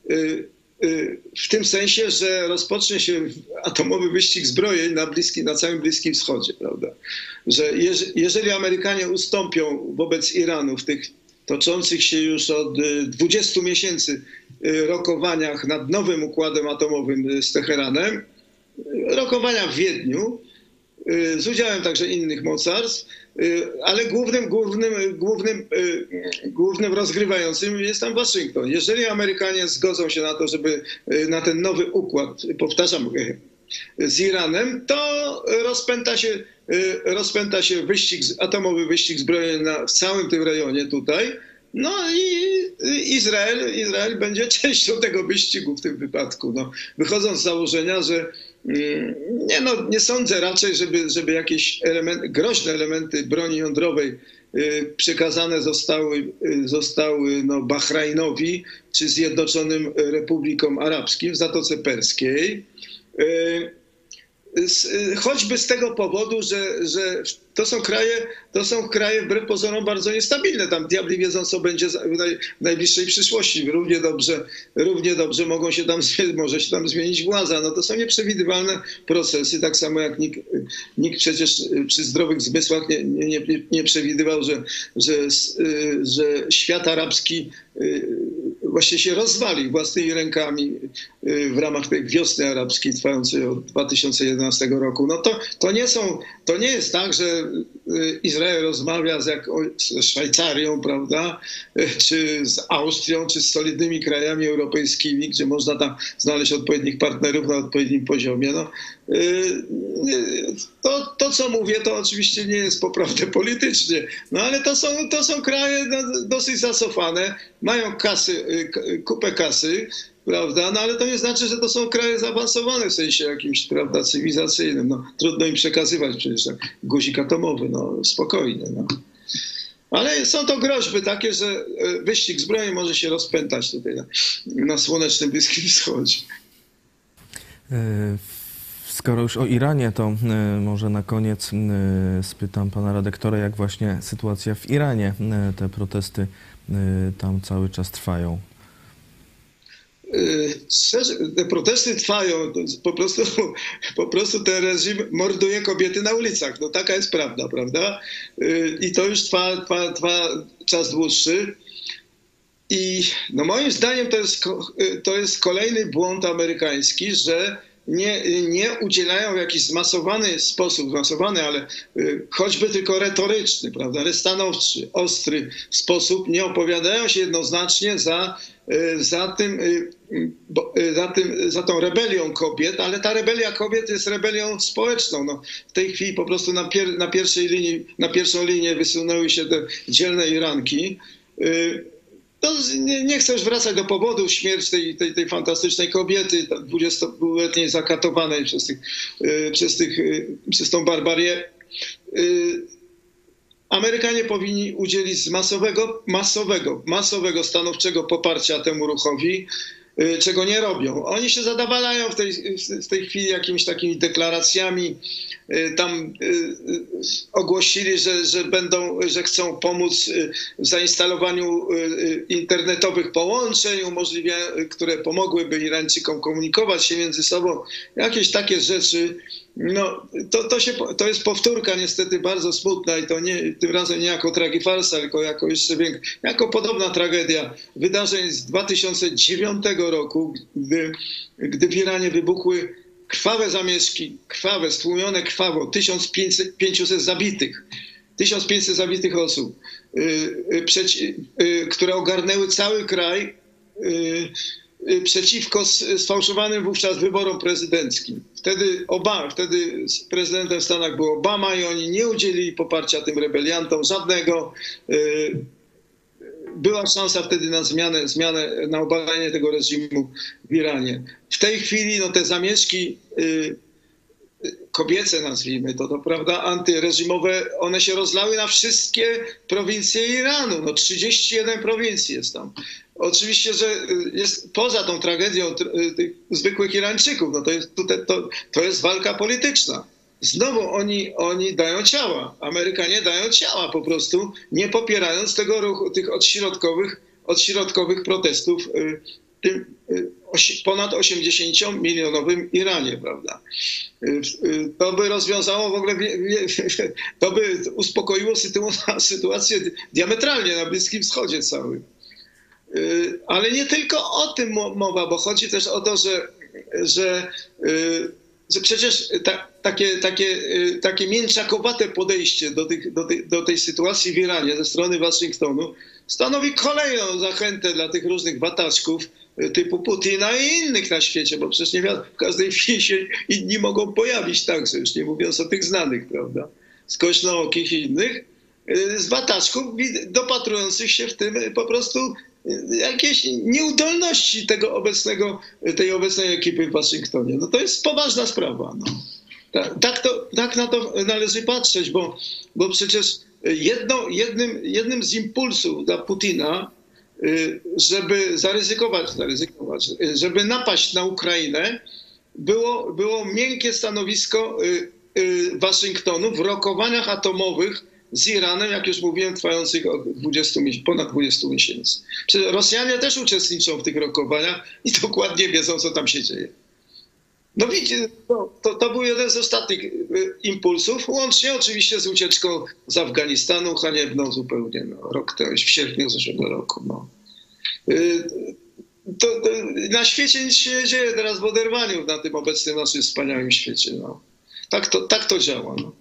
w tym sensie, że rozpocznie się atomowy wyścig zbrojeń na, bliskim, na całym Bliskim Wschodzie, prawda? Że jeżeli Amerykanie ustąpią wobec Iranu w tych toczących się już od dwudziestu miesięcy rokowaniach nad nowym układem atomowym z Teheranem. Rokowania w Wiedniu, z udziałem także innych mocarstw, ale głównym, głównym, głównym, głównym rozgrywającym jest tam Waszyngton. Jeżeli Amerykanie zgodzą się na to, żeby na ten nowy układ, powtarzam, z Iranem, to rozpęta się, rozpęta się wyścig, atomowy wyścig zbrojeń na, w całym tym rejonie tutaj. No i Izrael, Izrael będzie częścią tego wyścigu w tym wypadku. No, wychodząc z założenia, że nie, no, nie sądzę raczej, żeby, żeby jakieś elementy, groźne elementy broni jądrowej przekazane zostały, zostały no, Bahrajnowi czy Zjednoczonym Republikom Arabskim w Zatoce Perskiej. Choćby z tego powodu, że, że to są kraje, to są kraje wbrew pozorom bardzo niestabilne. Tam diabli wiedzą, co będzie w najbliższej przyszłości. Równie dobrze, równie dobrze mogą się tam, może się tam zmienić władza. No to są nieprzewidywalne procesy, tak samo jak nikt, nikt przecież przy zdrowych zmysłach nie, nie, nie przewidywał, że, że, że świat arabski właśnie się rozwali własnymi rękami w ramach tej wiosny arabskiej trwającej od dwa tysiące jedenastego roku. No to, to, nie są, to nie jest tak, że Izrael rozmawia z, jak, z Szwajcarią, prawda, czy z Austrią, czy z solidnymi krajami europejskimi, gdzie można tam znaleźć odpowiednich partnerów na odpowiednim poziomie. No, to, to, co mówię, to oczywiście nie jest poprawne politycznie, no ale to są, to są kraje dosyć zacofane, mają kasy, kupę kasy, prawda, no ale to nie znaczy, że to są kraje zaawansowane w sensie jakimś, prawda, cywilizacyjnym. No, trudno im przekazywać przecież guzik atomowy, no spokojnie. No. Ale są to groźby takie, że wyścig zbrojeń może się rozpętać tutaj na, na słonecznym Bliskim Wschodzie. Skoro już o Iranie, to może na koniec spytam pana redaktora, jak właśnie sytuacja w Iranie, te protesty tam cały czas trwają. Te protesty trwają, po prostu, po prostu ten reżim morduje kobiety na ulicach. No taka jest prawda, prawda? I to już trwa, trwa, trwa czas dłuższy. I no moim zdaniem to jest, to jest kolejny błąd amerykański, że nie, nie udzielają w jakiś zmasowany sposób, zmasowany, ale choćby tylko retoryczny, prawda, ale stanowczy, ostry sposób, nie opowiadają się jednoznacznie za, za tym, za tym, za tą rebelią kobiet, ale ta rebelia kobiet jest rebelią społeczną. No, w tej chwili po prostu na, pier, na pierwszej linii, na pierwszą linię wysunęły się te dzielne Iranki. To nie, nie chcę już wracać do powodu śmierci tej, tej, tej fantastycznej kobiety, dwudziestoletniej zakatowanej przez, tych, przez, tych, przez tą barbarię. Amerykanie powinni udzielić masowego, masowego, masowego, stanowczego poparcia temu ruchowi, czego nie robią. Oni się zadawalają w tej, w tej chwili jakimiś takimi deklaracjami. Tam ogłosili, że, że będą, że chcą pomóc w zainstalowaniu internetowych połączeń, umożliwia, które pomogłyby Irańczykom komunikować się między sobą. Jakieś takie rzeczy. No, to, to, się, to jest powtórka niestety bardzo smutna i to nie, tym razem nie jako tragifarsa, tylko jako jeszcze większa, jako podobna tragedia wydarzeń z dwa tysiące dziewiątego roku, gdy, gdy w Iranie wybuchły krwawe zamieszki, krwawe, stłumione krwawo, tysiąc pięćset zabitych, tysiąc pięćset zabitych osób, yy, przeci, yy, które ogarnęły cały kraj, yy, przeciwko sfałszowanym wówczas wyborom prezydenckim. Wtedy, Obama, wtedy prezydentem w Stanach był Obama i oni nie udzielili poparcia tym rebeliantom żadnego. Była szansa wtedy na zmianę, zmianę na obalenie tego reżimu w Iranie. W tej chwili no, te zamieszki kobiece, nazwijmy to, to prawda, antyreżimowe, one się rozlały na wszystkie prowincje Iranu. No trzydzieści jeden prowincji jest tam. Oczywiście, że jest poza tą tragedią tych zwykłych Irańczyków, no to jest, to, to jest walka polityczna. Znowu oni, oni dają ciała, Amerykanie dają ciała po prostu, nie popierając tego ruchu, tych odśrodkowych, odśrodkowych protestów w tym ponad osiemdziesięciomilionowym Iranie, prawda. To by rozwiązało w ogóle, to by uspokoiło sytuację diametralnie na Bliskim Wschodzie całym. Ale nie tylko o tym mowa, bo chodzi też o to, że, że, że przecież ta, takie, takie, takie mięczakowate podejście do, tych, do, tej, do tej sytuacji w Iranie ze strony Waszyngtonu stanowi kolejną zachętę dla tych różnych wataczków typu Putina i innych na świecie, bo przecież nie wiadomo, w każdej chwili się inni mogą pojawić także, już nie mówiąc o tych znanych, prawda, skośnookich i innych, z wataczków dopatrujących się w tym po prostu jakiejś nieudolności tego obecnego, tej obecnej ekipy w Waszyngtonie. No to jest poważna sprawa. No. Tak, tak, to, tak na to należy patrzeć, bo, bo przecież jedno, jednym, jednym z impulsów dla Putina, żeby zaryzykować, zaryzykować, żeby napaść na Ukrainę, było, było miękkie stanowisko Waszyngtonu w rokowaniach atomowych z Iranem, jak już mówiłem, trwających od dwudziestu, ponad dwudziestu miesięcy. Przecież Rosjanie też uczestniczą w tych rokowaniach i dokładnie wiedzą, co tam się dzieje. No widzicie, to, to, to był jeden z ostatnich impulsów, łącznie oczywiście z ucieczką z Afganistanu, haniebną zupełnie, no, rok temu, w sierpniu zeszłego roku. No. To, to, na świecie nic się nie dzieje teraz w oderwaniu na tym obecnym naszym wspaniałym świecie. No. Tak, to, tak to działa. No.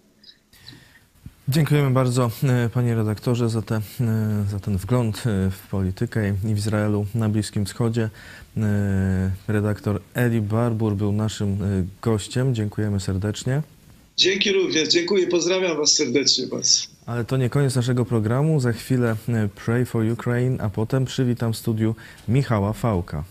Dziękujemy bardzo, panie redaktorze, za, te, za ten wgląd w politykę i w Izraelu na Bliskim Wschodzie. Redaktor Eli Barbour był naszym gościem. Dziękujemy serdecznie. Dzięki również. Dziękuję. Pozdrawiam was serdecznie. Was. Ale to nie koniec naszego programu. Za chwilę Pray for Ukraine, a potem przywitam w studiu Michała Fałka.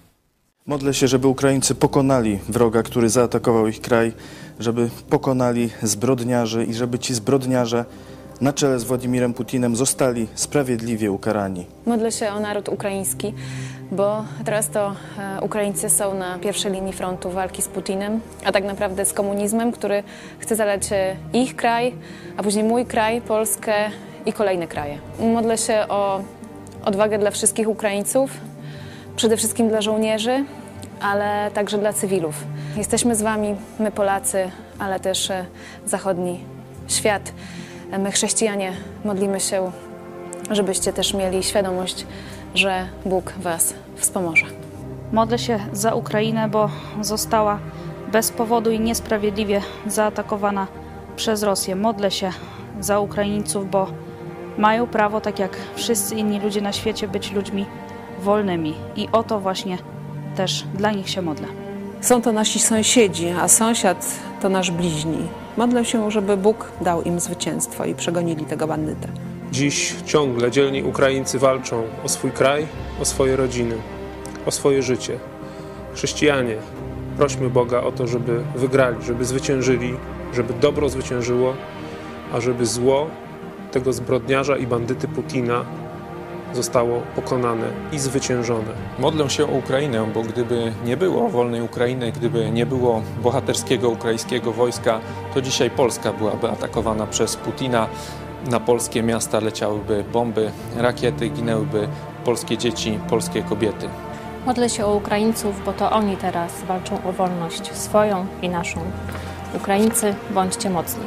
Modlę się, żeby Ukraińcy pokonali wroga, który zaatakował ich kraj, żeby pokonali zbrodniarzy i żeby ci zbrodniarze na czele z Władimirem Putinem zostali sprawiedliwie ukarani. Modlę się o naród ukraiński, bo teraz to Ukraińcy są na pierwszej linii frontu walki z Putinem, a tak naprawdę z komunizmem, który chce zalać ich kraj, a później mój kraj, Polskę i kolejne kraje. Modlę się o odwagę dla wszystkich Ukraińców, przede wszystkim dla żołnierzy, ale także dla cywilów. Jesteśmy z wami, my Polacy, ale też zachodni świat. My chrześcijanie modlimy się, żebyście też mieli świadomość, że Bóg was wspomoże. Modlę się za Ukrainę, bo została bez powodu i niesprawiedliwie zaatakowana przez Rosję. Modlę się za Ukraińców, bo mają prawo, tak jak wszyscy inni ludzie na świecie, być ludźmi wolnymi. I o to właśnie też dla nich się modlę. Są to nasi sąsiedzi, a sąsiad to nasz bliźni. Modlę się, żeby Bóg dał im zwycięstwo i przegonili tego bandytę. Dziś ciągle dzielni Ukraińcy walczą o swój kraj, o swoje rodziny, o swoje życie. Chrześcijanie, prośmy Boga o to, żeby wygrali, żeby zwyciężyli, żeby dobro zwyciężyło, a żeby zło tego zbrodniarza i bandyty Putina zostało pokonane i zwyciężone. Modlę się o Ukrainę, bo gdyby nie było wolnej Ukrainy, gdyby nie było bohaterskiego ukraińskiego wojska, to dzisiaj Polska byłaby atakowana przez Putina. Na polskie miasta leciałyby bomby, rakiety, ginęłyby polskie dzieci, polskie kobiety. Modlę się o Ukraińców, bo to oni teraz walczą o wolność swoją i naszą. Ukraińcy, bądźcie mocni.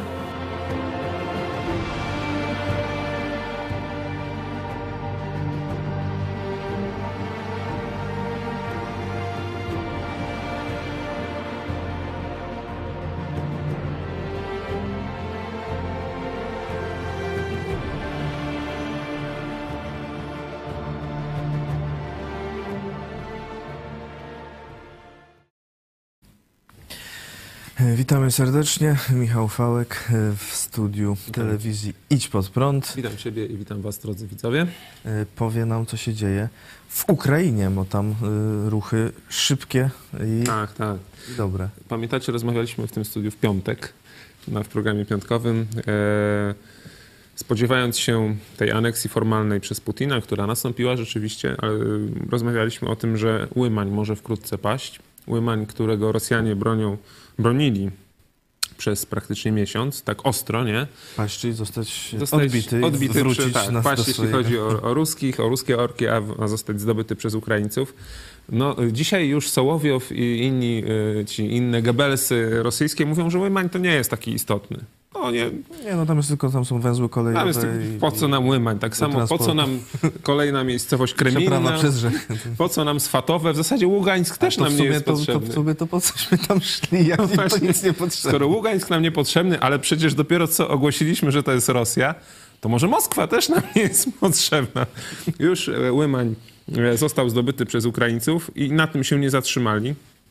Witamy serdecznie. Michał Fałek w studiu telewizji Idź Pod Prąd. Witam Ciebie i witam Was, drodzy widzowie. Powie nam, co się dzieje w Ukrainie, bo tam ruchy szybkie i tak, tak. dobre. Pamiętacie, rozmawialiśmy w tym studiu w piątek, w programie piątkowym, spodziewając się tej aneksji formalnej przez Putina, która nastąpiła rzeczywiście, ale rozmawialiśmy o tym, że Łymań może wkrótce paść. Łymań, którego Rosjanie bronią, bronili przez praktycznie miesiąc, tak ostro, nie? Paść, czyli zostać, zostać odbity, odbity wrócić przy, tak, na paść, jeśli swojego. chodzi o, o ruskich, o ruskie orki, a, a zostać zdobyty przez Ukraińców. No, dzisiaj już Sołowiow i inni, ci inne Gebelsy rosyjskie mówią, że Łymań to nie jest taki istotny. No nie, Nie, no tam jest tylko, tam są węzły kolejowe. tam jest, i- po co nam Łymań? Tak samo, po co transportu. nam kolejna miejscowość Przeprawa Kremilna? przez rzekę. Po co nam Swatowe? W zasadzie Ługańsk też to nam w nie sumie jest to, to, potrzebny. w sumie to po cośmy tam szli, jak No im to właśnie, nic nie potrzebne. Skoro Ługańsk nam niepotrzebny, ale przecież dopiero co ogłosiliśmy, że to jest Rosja, to może Moskwa też nam nie jest potrzebna. Już e, Łymań e, został zdobyty przez Ukraińców i na tym się nie zatrzymali.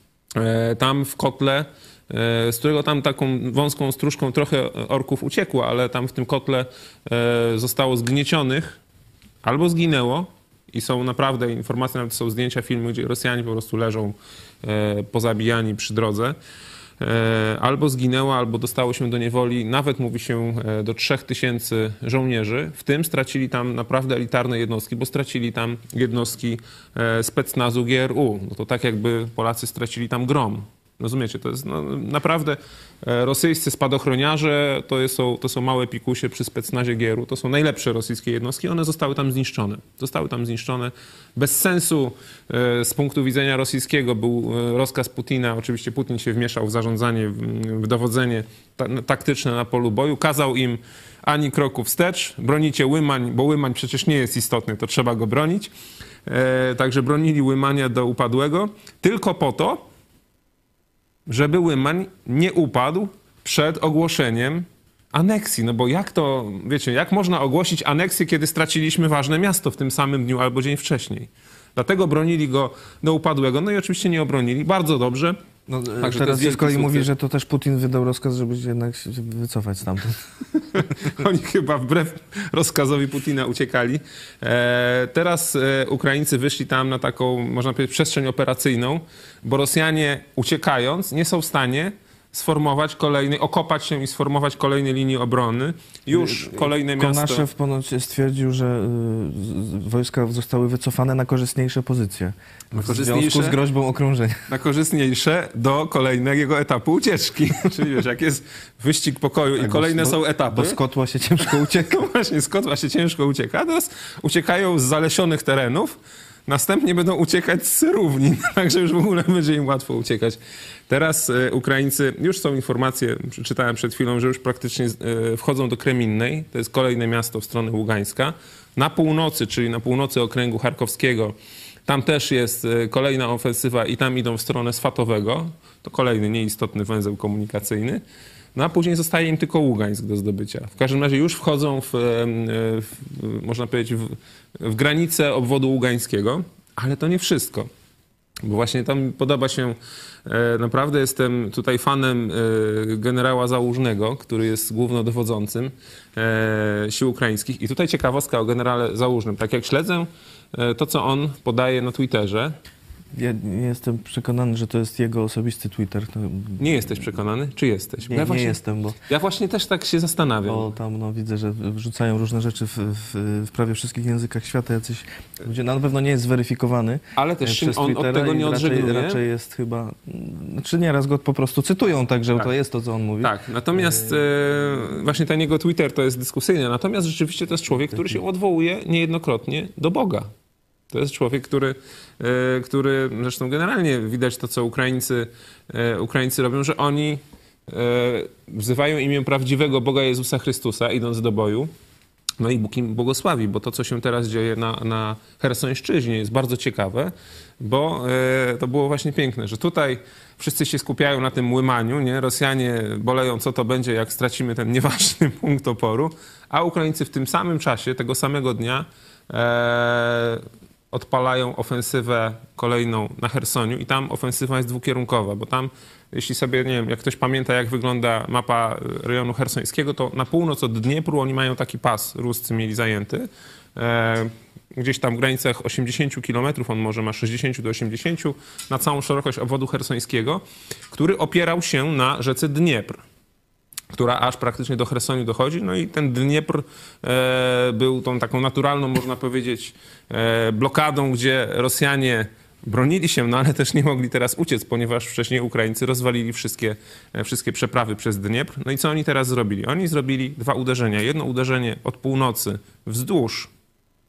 E, Tam w kotle, e, z którego tam taką wąską stróżką trochę orków uciekło, ale tam w tym kotle e, zostało zgniecionych albo zginęło i są naprawdę informacje, nawet są zdjęcia, filmy, gdzie Rosjanie po prostu leżą e, pozabijani przy drodze. E, Albo zginęło, albo dostało się do niewoli, nawet mówi się e, do trzech tysięcy żołnierzy, w tym stracili tam naprawdę elitarne jednostki, bo stracili tam jednostki e, specnazu G R U. No to tak jakby Polacy stracili tam Grom. Rozumiecie, to jest no, naprawdę e, rosyjscy spadochroniarze, to są, to są małe pikusie przy specnazie G R U, to są najlepsze rosyjskie jednostki, one zostały tam zniszczone. Zostały tam zniszczone. Bez sensu e, z punktu widzenia rosyjskiego był e, rozkaz Putina, oczywiście Putin się wmieszał w zarządzanie, w, w dowodzenie ta, taktyczne na polu boju, kazał im ani kroku wstecz, bronicie Łymań, bo Łymań przecież nie jest istotny, to trzeba go bronić. E, także bronili Łymania do upadłego, tylko po to, żeby Łymań nie upadł przed ogłoszeniem aneksji. No bo jak to, wiecie, jak można ogłosić aneksję, kiedy straciliśmy ważne miasto w tym samym dniu albo dzień wcześniej? Dlatego bronili go do upadłego. No i oczywiście nie obronili. Bardzo dobrze. No, Także to teraz jest z kolei wielki mówi, sukces. że to też Putin wydał rozkaz, żeby się jednak się wycofać stamtąd. Oni chyba wbrew rozkazowi Putina uciekali. E, teraz e, Ukraińcy wyszli tam na taką, można powiedzieć, przestrzeń operacyjną, bo Rosjanie uciekając nie są w stanie sformować kolejnej, okopać się i sformować kolejnej linii obrony. Już kolejne miasto... Konaszew ponoć stwierdził, że y, wojska zostały wycofane na korzystniejsze pozycje. Na W związku korzystniejsze? z groźbą okrążenia. na korzystniejsze do kolejnego etapu ucieczki. Czyli wiesz, jak jest wyścig pokoju Tak, i kolejne bo- są etapy. Bo z kotła się ciężko ucieka. No właśnie, z kotła się ciężko ucieka. A teraz uciekają z zalesionych terenów, następnie będą uciekać z równin, także już w ogóle będzie im łatwo uciekać. Teraz e, Ukraińcy, już są informacje, przeczytałem przed chwilą, że już praktycznie e, wchodzą do Kremilnej, to jest kolejne miasto w stronę Ługańska. Na północy, czyli na północy okręgu charkowskiego, tam też jest e, kolejna ofensywa i tam idą w stronę Swatowego. To kolejny nieistotny węzeł komunikacyjny. No a później zostaje im tylko Ługańsk do zdobycia. W każdym razie już wchodzą w, w, można powiedzieć, w, w granice obwodu ługańskiego, ale to nie wszystko. Bo właśnie tam podoba się, e, naprawdę jestem tutaj fanem e, generała Załużnego, który jest głównodowodzącym e, sił ukraińskich. I tutaj ciekawostka o generale Załużnym. Tak jak śledzę e, to, co on podaje na Twitterze. Ja nie jestem przekonany, że to jest jego osobisty Twitter. To... Nie jesteś przekonany? Czy jesteś? Nie, ja nie właśnie, jestem, bo, Ja właśnie też tak się zastanawiam. bo tam no, widzę, że wrzucają różne rzeczy w, w, w prawie wszystkich językach świata. Jacyś ludzie, no, na pewno nie jest zweryfikowany. Ale też przez on od Twittera tego i nie raczej, odżegnuje. raczej jest chyba... Znaczy nieraz go po prostu cytują, także Tak. to jest to, co on mówi. Tak, natomiast e, właśnie ten jego Twitter to jest dyskusyjny, natomiast rzeczywiście to jest człowiek, który się odwołuje niejednokrotnie do Boga. To jest człowiek, który, e, który zresztą generalnie widać to, co Ukraińcy, e, Ukraińcy robią, że oni e, wzywają imię prawdziwego Boga Jezusa Chrystusa, idąc do boju. No i Bóg im błogosławi, bo to, co się teraz dzieje na, na Chersońszczyźnie jest bardzo ciekawe, bo e, to było właśnie piękne, że tutaj wszyscy się skupiają na tym Łymaniu, nie? Rosjanie boleją, co to będzie, jak stracimy ten nieważny punkt oporu, a Ukraińcy w tym samym czasie, tego samego dnia e, odpalają ofensywę kolejną na Chersoniu i tam ofensywa jest dwukierunkowa, bo tam, jeśli sobie, nie wiem, jak ktoś pamięta, jak wygląda mapa rejonu chersońskiego, to na północ od Dniepru oni mają taki pas, Ruscy mieli zajęty. E, gdzieś tam w granicach osiemdziesiąt kilometrów, on może ma sześćdziesiąt do osiemdziesięciu, na całą szerokość obwodu chersońskiego, który opierał się na rzece Dniepr, która aż praktycznie do Chersoniu dochodzi. No i ten Dniepr e, był tą taką naturalną, można powiedzieć, e, blokadą, gdzie Rosjanie bronili się, no ale też nie mogli teraz uciec, ponieważ wcześniej Ukraińcy rozwalili wszystkie, e, wszystkie przeprawy przez Dniepr. No i co oni teraz zrobili? Oni zrobili dwa uderzenia. Jedno uderzenie od północy wzdłuż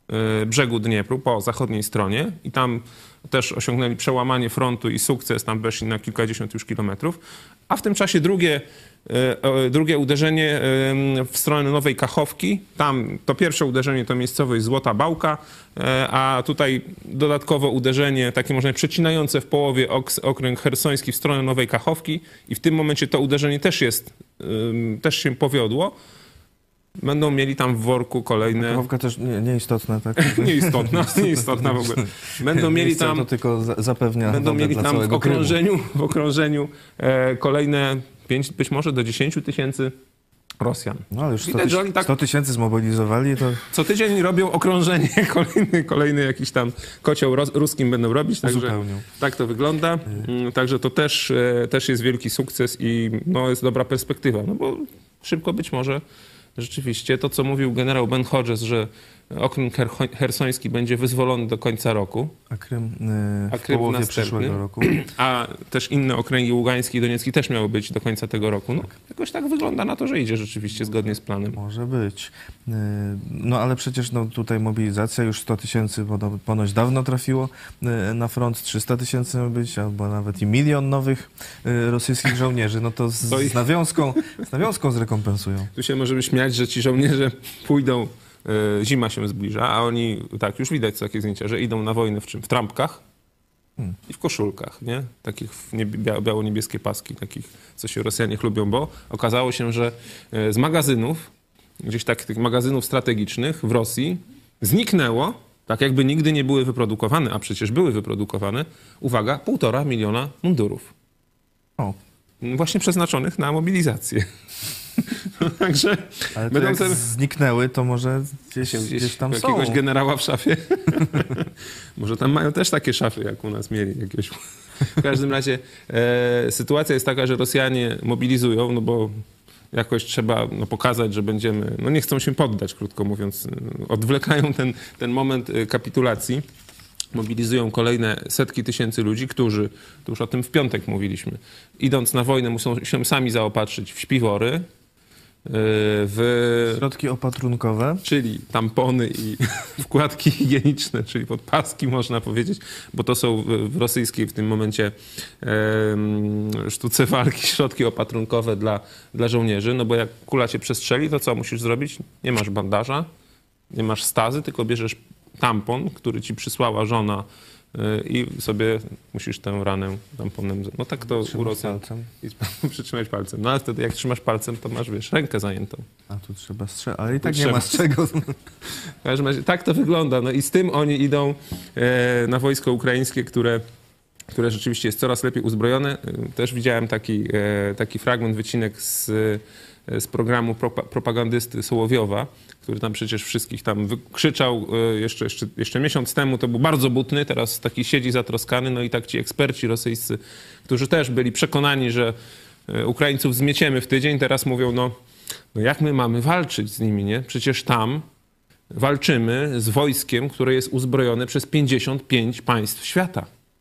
brzegu Dniepru, po zachodniej stronie i tam też osiągnęli przełamanie frontu i sukces, tam weszli na kilkadziesiąt już kilometrów, a w tym czasie drugie, drugie uderzenie w stronę Nowej Kachowki, tam to pierwsze uderzenie to miejscowość Złota Bałka, a tutaj dodatkowo uderzenie takie można przecinające w połowie okręg chersoński w stronę Nowej Kachowki i w tym momencie to uderzenie też jest, też się powiodło. Będą mieli tam w worku kolejne... Kachowka też nie, nieistotna, tak? Nieistotna, nieistotna w ogóle. Będą mieli tam... To tylko zapewnia Będą mieli tam w okrążeniu, Krymu. w okrążeniu e, kolejne pięć, być może do dziesięciu tysięcy Rosjan. No ale już Widać, że oni tak sto tysięcy zmobilizowali, to... Co tydzień robią okrążenie, kolejny, kolejny jakiś tam kocioł ros, ruskim będą robić. Także tak to wygląda. Także to też, też jest wielki sukces i no, jest dobra perspektywa. No bo szybko być może rzeczywiście to, co mówił generał Ben Hodges, że okręg chersoński będzie wyzwolony do końca roku. A Krym, yy, a w Krym połowie następny. przyszłego roku. A też inne okręgi Ługański i Doniecki też miały być do końca tego roku. No, jakoś tak wygląda na to, że idzie rzeczywiście zgodnie z planem. Może być. Yy, no ale przecież no, tutaj mobilizacja już sto tysięcy ponoć dawno trafiło yy, na front. trzysta tysięcy ma być, albo nawet i milion nowych yy, rosyjskich żołnierzy. No to z, To i- z, nawiązką, z nawiązką zrekompensują. Tu się możemy śmiać, że ci żołnierze pójdą, e, zima się zbliża, a oni, tak, już widać takie zdjęcia, że idą na wojnę w czym? W trampkach Hmm. i w koszulkach, nie? Takich w niebie- bia- biało-niebieskie paski, takich, co się Rosjanie lubią, bo okazało się, że e, z magazynów, gdzieś tak tych magazynów strategicznych w Rosji zniknęło, tak jakby nigdy nie były wyprodukowane, a przecież były wyprodukowane, uwaga, półtora miliona mundurów. O. Właśnie przeznaczonych na mobilizację. Także Ale to będą jak te... zniknęły, to może gdzieś, Gdzieś, gdzieś tam są. jakiegoś generała w szafie. Może tam mają też takie szafy, jak u nas mieli jakiegoś. W każdym razie e, sytuacja jest taka, że Rosjanie mobilizują, no bo jakoś trzeba no, pokazać, że będziemy, no nie chcą się poddać, krótko mówiąc. Odwlekają ten, ten moment e, kapitulacji. Mobilizują kolejne setki tysięcy ludzi, którzy, to już o tym w piątek mówiliśmy, idąc na wojnę muszą się sami zaopatrzyć w śpiwory, w... Środki opatrunkowe. Czyli tampony i wkładki higieniczne, czyli podpaski można powiedzieć, bo to są w rosyjskiej w tym momencie e, sztuce walki środki opatrunkowe dla, dla żołnierzy, no bo jak kula cię przestrzeli, to co musisz zrobić? Nie masz bandaża, nie masz stazy, tylko bierzesz tampon, który ci przysłała żona i sobie musisz tę ranę tamponem... No tak to u Rosjan. I przytrzymać palcem. No ale wtedy jak trzymasz palcem, to masz, wiesz, rękę zajętą. A tu trzeba strzelać, ale i tak Tu nie trzeba. ma z czego. W każdym razie tak to wygląda. No i z tym oni idą e, na wojsko ukraińskie, które, które rzeczywiście jest coraz lepiej uzbrojone. Też widziałem taki, e, taki fragment, wycinek z, z programu propa- propagandysty Sołowiowa, który tam przecież wszystkich tam krzyczał jeszcze, jeszcze, jeszcze miesiąc temu, to był bardzo butny, teraz taki siedzi zatroskany, no i tak ci eksperci rosyjscy, którzy też byli przekonani, że Ukraińców zmieciemy w tydzień, teraz mówią, no, no jak my mamy walczyć z nimi, nie? Przecież tam walczymy z wojskiem, które jest uzbrojone przez pięćdziesiąt pięć państw świata.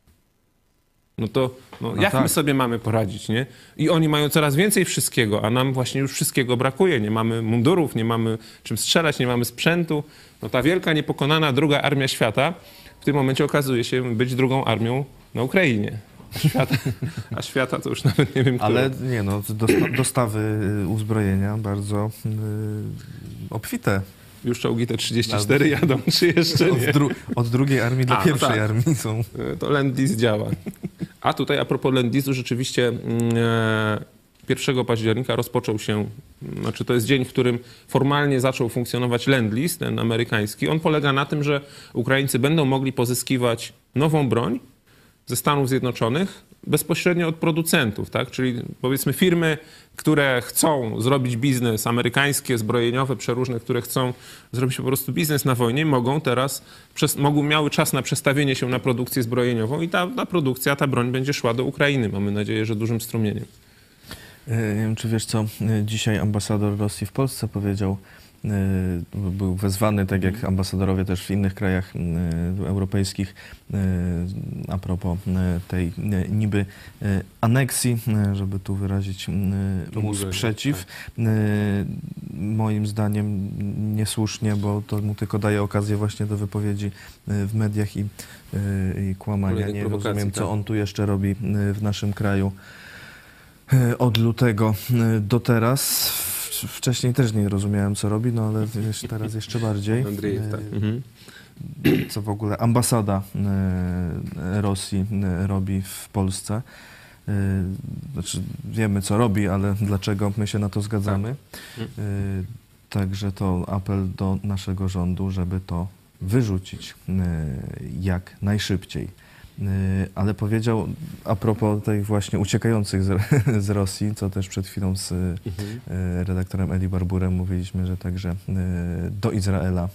No to no, No jak tak. my sobie mamy poradzić, nie? I oni mają coraz więcej wszystkiego, a nam właśnie już wszystkiego brakuje. Nie mamy mundurów, nie mamy czym strzelać, nie mamy sprzętu. No ta wielka, niepokonana druga armia świata w tym momencie okazuje się być drugą armią na Ukrainie. A świata, a świata to już nawet nie wiem, Ale które. nie no, dosta- dostawy uzbrojenia bardzo yy, obfite. Już czołgi te trzydzieści cztery jadą, czy jeszcze Od, nie? dru- od drugiej armii do A, no pierwszej tak. armii są. To Lend-Lease działa. A tutaj a propos Lend-Lease'u, rzeczywiście e, pierwszego października rozpoczął się, znaczy to jest dzień, w którym formalnie zaczął funkcjonować Lend-Lease, ten amerykański. On polega na tym, że Ukraińcy będą mogli pozyskiwać nową broń ze Stanów Zjednoczonych bezpośrednio od producentów, tak? Czyli powiedzmy firmy, które chcą zrobić biznes, amerykańskie, zbrojeniowe, przeróżne, które chcą zrobić po prostu biznes na wojnie, mogą teraz, przez, mogą, miały czas na przestawienie się na produkcję zbrojeniową i ta, ta produkcja, ta broń będzie szła do Ukrainy. Mamy nadzieję, że dużym strumieniem. Nie wiem, czy wiesz co dzisiaj ambasador Rosji w Polsce powiedział Był wezwany, tak jak ambasadorowie też w innych krajach europejskich, a propos tej niby aneksji, żeby tu wyrazić mu sprzeciw. Moim zdaniem niesłusznie, bo to mu tylko daje okazję właśnie do wypowiedzi w mediach i, i kłamania. Nie rozumiem, co on tu jeszcze robi w naszym kraju od lutego do teraz. Wcześniej też nie rozumiałem, co robi, no ale teraz jeszcze bardziej. Andrzej, tak. Mhm. Co w ogóle ambasada Rosji robi w Polsce. Znaczy, wiemy, co robi, ale dlaczego my się na to zgadzamy. Tak. Także to apel do naszego rządu, żeby to wyrzucić jak najszybciej. Ale powiedział a propos tych właśnie uciekających z, z Rosji, co też przed chwilą z mhm. redaktorem Eli Barburem mówiliśmy, że także do Izraela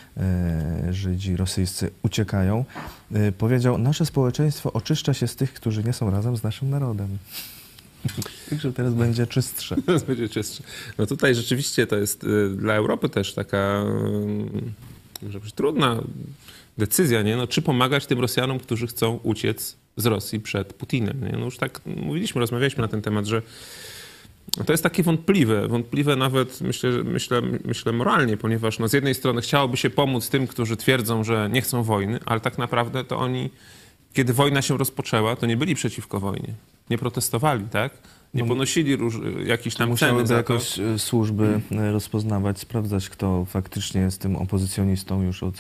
Żydzi rosyjscy uciekają. Powiedział, nasze społeczeństwo oczyszcza się z tych, którzy nie są razem z naszym narodem. Także teraz będzie czystsze. Teraz będzie czystsze. No tutaj rzeczywiście to jest dla Europy też taka może być trudna decyzja, nie? No, czy pomagać tym Rosjanom, którzy chcą uciec z Rosji przed Putinem. Nie? No już tak mówiliśmy, rozmawialiśmy na ten temat, że to jest takie wątpliwe, wątpliwe nawet myślę, myślę, myślę moralnie, ponieważ no z jednej strony chciałoby się pomóc tym, którzy twierdzą, że nie chcą wojny, ale tak naprawdę to oni, kiedy wojna się rozpoczęła, to nie byli przeciwko wojnie. Nie protestowali, tak? Nie ponosili róż, jakichś tam ceny za to. Jakoś służby rozpoznawać, sprawdzać, kto faktycznie jest tym opozycjonistą już od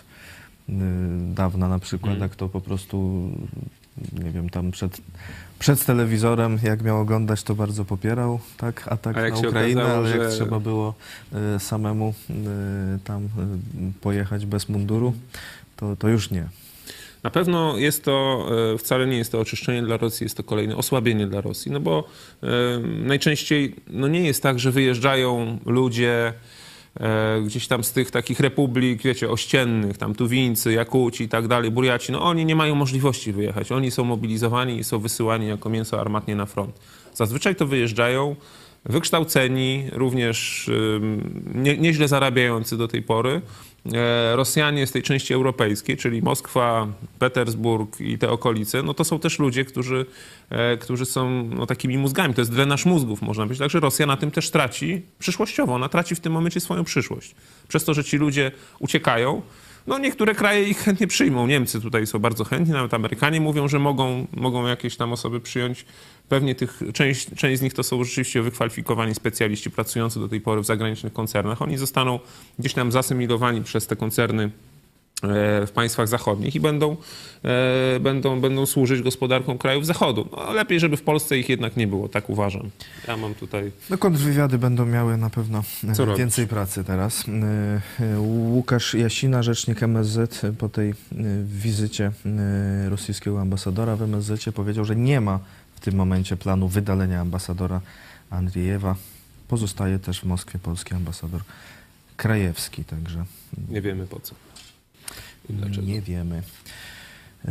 dawna na przykład, hmm. jak to po prostu, nie wiem, tam przed, przed telewizorem, jak miał oglądać, to bardzo popierał, tak, atak na Ukrainę, okazało, ale jak że... trzeba było y, samemu y, tam y, pojechać bez munduru, to, to już nie. Na pewno jest to, wcale nie jest to oczyszczenie dla Rosji, jest to kolejne osłabienie dla Rosji, no bo y, najczęściej no nie jest tak, że wyjeżdżają ludzie gdzieś tam z tych takich republik, wiecie, ościennych, tam Tuwińcy, Jakuci i tak dalej, Burjaci, no oni nie mają możliwości wyjechać. Oni są mobilizowani i są wysyłani jako mięso armatnie na front. Zazwyczaj to wyjeżdżają wykształceni, również nie, nieźle zarabiający do tej pory, Rosjanie z tej części europejskiej, czyli Moskwa, Petersburg i te okolice, no to są też ludzie, którzy, którzy są no, takimi mózgami. To jest drenaż mózgów, można powiedzieć. Także Rosja na tym też traci przyszłościowo. Ona traci w tym momencie swoją przyszłość. Przez to, że ci ludzie uciekają, no niektóre kraje ich chętnie przyjmą. Niemcy tutaj są bardzo chętni, nawet Amerykanie mówią, że mogą, mogą jakieś tam osoby przyjąć. Pewnie tych, część, część z nich to są rzeczywiście wykwalifikowani specjaliści pracujący do tej pory w zagranicznych koncernach. Oni zostaną gdzieś tam zasymilowani przez te koncerny w państwach zachodnich i będą, e, będą, będą służyć gospodarkom krajów Zachodu. No, lepiej, żeby w Polsce ich jednak nie było, tak uważam. Ja mam tutaj... No kontrwywiady będą miały na pewno Co więcej robić? pracy teraz. Łukasz Jasina, rzecznik M S Z, po tej wizycie rosyjskiego ambasadora w M S Z powiedział, że nie ma w tym momencie planu wydalenia ambasadora Andriejewa. Pozostaje też w Moskwie polski ambasador Krajewski, także... Nie wiemy po co. Dlaczego? Nie wiemy. Yy,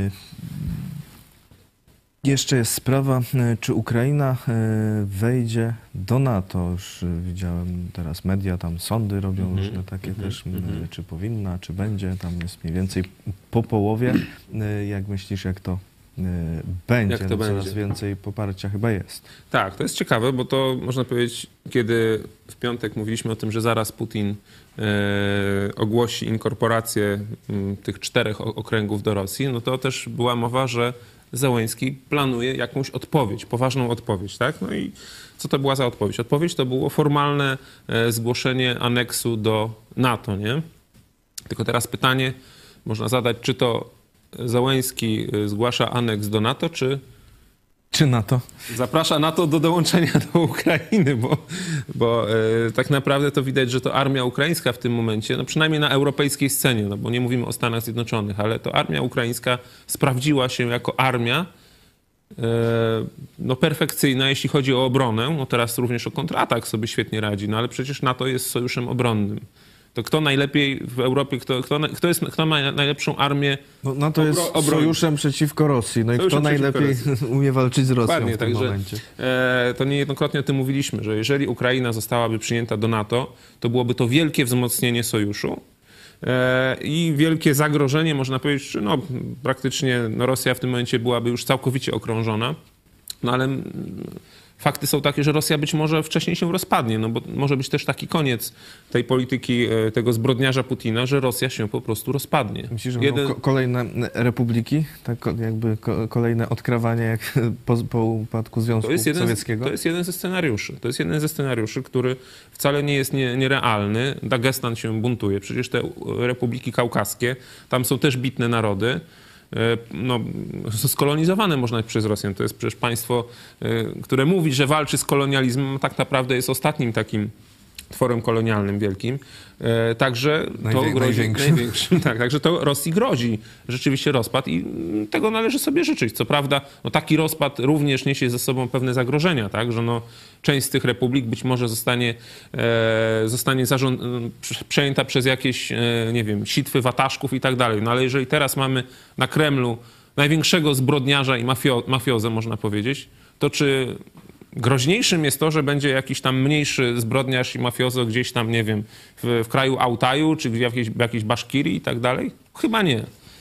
jeszcze jest sprawa, czy Ukraina wejdzie do NATO. Już widziałem teraz media, tam sądy robią mm -hmm. różne takie mm -hmm. też, mm -hmm. czy powinna, czy będzie. Tam jest mniej więcej po połowie. Jak myślisz, jak to będzie? Jak to no, będzie? Coraz więcej poparcia chyba jest. Tak, to jest ciekawe, bo to można powiedzieć, kiedy w piątek mówiliśmy o tym, że zaraz Putin e, ogłosi inkorporację m, tych czterech okręgów do Rosji, no to też była mowa, że Zełenski planuje jakąś odpowiedź, poważną odpowiedź, tak? No i co to była za odpowiedź? Odpowiedź to było formalne e, zgłoszenie aneksu do NATO, nie? Tylko teraz pytanie można zadać, czy to Zełenski zgłasza aneks do NATO, czy... Czy NATO? Zaprasza NATO do dołączenia do Ukrainy, bo, bo e, tak naprawdę to widać, że to armia ukraińska w tym momencie, no przynajmniej na europejskiej scenie, no bo nie mówimy o Stanach Zjednoczonych, ale to armia ukraińska sprawdziła się jako armia e, no perfekcyjna, jeśli chodzi o obronę. No teraz również o kontratak sobie świetnie radzi, no ale przecież NATO jest sojuszem obronnym. To kto najlepiej w Europie, kto, kto, kto, jest, kto ma najlepszą armię No, NATO jest obro- obrońcą? sojuszem przeciwko Rosji. No i Sojuszem kto najlepiej umie walczyć z Rosją Dokładnie, w tym także, momencie. e, to niejednokrotnie o tym mówiliśmy, że jeżeli Ukraina zostałaby przyjęta do NATO, to byłoby to wielkie wzmocnienie sojuszu e, i wielkie zagrożenie, można powiedzieć, że no, praktycznie no, Rosja w tym momencie byłaby już całkowicie okrążona, no ale fakty są takie, że Rosja być może wcześniej się rozpadnie, no bo może być też taki koniec tej polityki, tego zbrodniarza Putina, że Rosja się po prostu rozpadnie. Myślisz, że Jeden... będą kolejne republiki? Tak jakby kolejne odkrawanie jak po, po upadku Związku to jest jeden, Sowieckiego? To jest jeden ze scenariuszy. To jest jeden ze scenariuszy, który wcale nie jest nie, nierealny. Dagestan się buntuje. Przecież te republiki kaukaskie, tam są też bitne narody. No, skolonizowane można być przez Rosjan. To jest przecież państwo, które mówi, że walczy z kolonializmem, a tak naprawdę jest ostatnim takim tworem kolonialnym wielkim. Także to Najwię- grozi, największym. największym. Tak, także to Rosji grozi rzeczywiście rozpad i tego należy sobie życzyć. Co prawda no, taki rozpad również niesie ze sobą pewne zagrożenia, tak, że no, część z tych republik być może zostanie, e, zostanie zarząd- przejęta przez jakieś, e, nie wiem, sitwy wataszków i tak dalej. No ale jeżeli teraz mamy na Kremlu największego zbrodniarza i mafio- mafiozę, można powiedzieć, to czy groźniejszym jest to, że będzie jakiś tam mniejszy zbrodniarz i mafiozo gdzieś tam, nie wiem, w, w kraju Altaju, czy w jakiejś, w jakiejś Baszkirii i tak dalej? Chyba nie.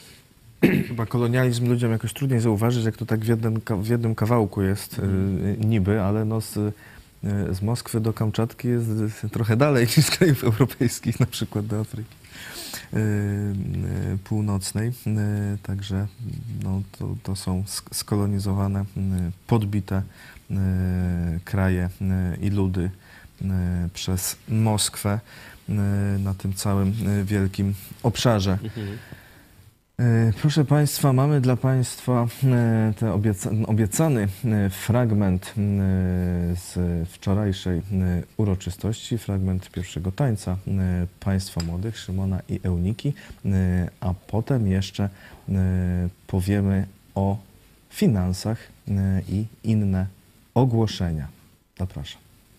Chyba kolonializm ludziom jakoś trudniej zauważyć, jak to tak w jednym, ka- w jednym kawałku jest y, niby, ale no z, y, z Moskwy do Kamczatki jest y, trochę dalej niż z krajów europejskich, na przykład do Afryki y, y, Północnej. Y, także no, to, to są sk- skolonizowane, y, podbite y, kraje y, i ludy y, przez Moskwę y, na tym całym y, wielkim obszarze. Mhm. Proszę Państwa, mamy dla Państwa ten obieca- obiecany fragment z wczorajszej uroczystości, fragment pierwszego tańca Państwa Młodych, Szymona i Euniki, a potem jeszcze powiemy o finansach i inne ogłoszenia. Zapraszam.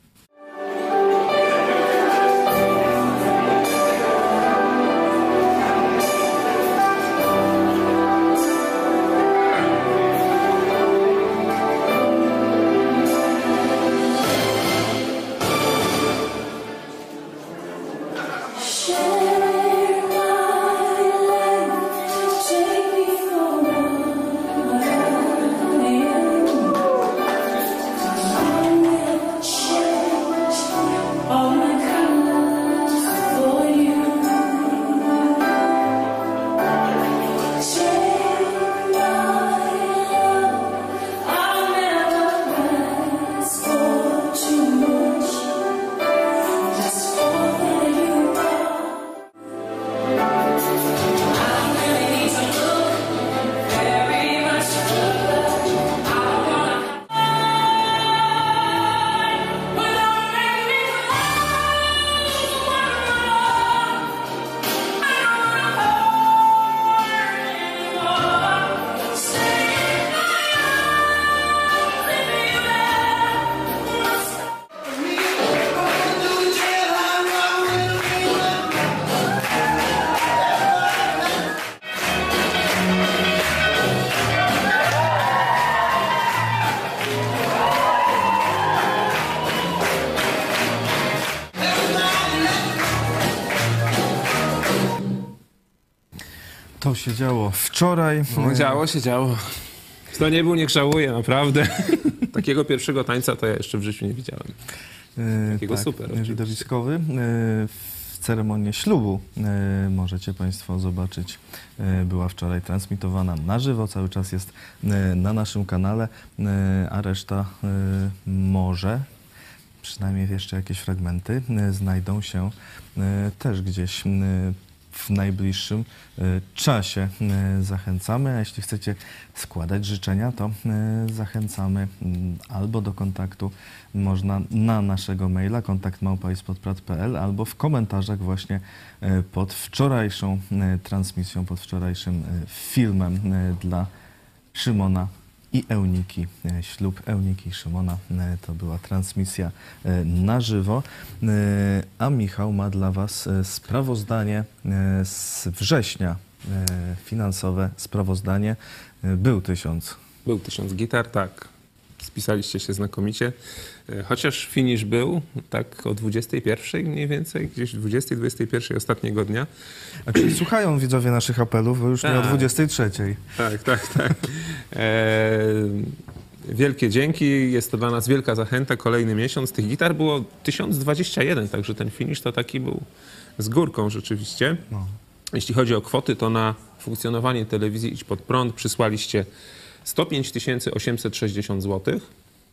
To się działo wczoraj. No, działo się, działo. Kto nie był, niech żałuje, naprawdę. Takiego pierwszego tańca to ja jeszcze w życiu nie widziałem. Takiego tak, super. Oczywiście. Widowiskowy. W ceremonię ślubu możecie Państwo zobaczyć. Była wczoraj transmitowana na żywo, cały czas jest na naszym kanale, a reszta może, przynajmniej jeszcze jakieś fragmenty, znajdą się też gdzieś w najbliższym czasie. Zachęcamy, a jeśli chcecie składać życzenia, to zachęcamy albo do kontaktu można na naszego maila kontakt małpa ispodprat kropka p l albo w komentarzach właśnie pod wczorajszą transmisją, pod wczorajszym filmem dla Szymona i Euniki. Ślub Euniki i Szymona to była transmisja na żywo. A Michał ma dla Was sprawozdanie z września. Finansowe sprawozdanie. Był tysiąc. Był tysiąc gitar, tak. Spisaliście się znakomicie. Chociaż finish był tak o dwudziestej pierwszej mniej więcej, gdzieś dwudziestej, dwudziestej pierwszej ostatniego dnia. A czyli słuchają widzowie naszych apelów, bo już tak. nie o dwudziestej trzeciej. Tak, tak, tak. E, wielkie dzięki, jest to dla nas wielka zachęta. Kolejny miesiąc. Tych gitar było tysiąc dwadzieścia jeden, także ten finish to taki był z górką rzeczywiście. No. Jeśli chodzi o kwoty, to na funkcjonowanie telewizji Idź Pod Prąd przysłaliście sto pięć tysięcy osiemset sześćdziesiąt złotych.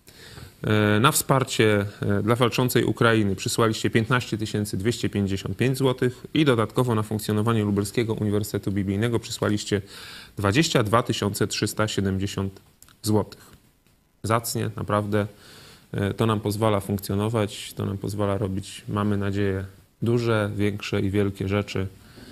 Na wsparcie dla walczącej Ukrainy przysłaliście piętnaście tysięcy dwieście pięćdziesiąt pięć złotych i dodatkowo na funkcjonowanie Lubelskiego Uniwersytetu Biblijnego przysłaliście dwadzieścia dwa tysiące trzysta siedemdziesiąt złotych. Zacnie, naprawdę to nam pozwala funkcjonować, to nam pozwala robić, mamy nadzieję, duże, większe i wielkie rzeczy.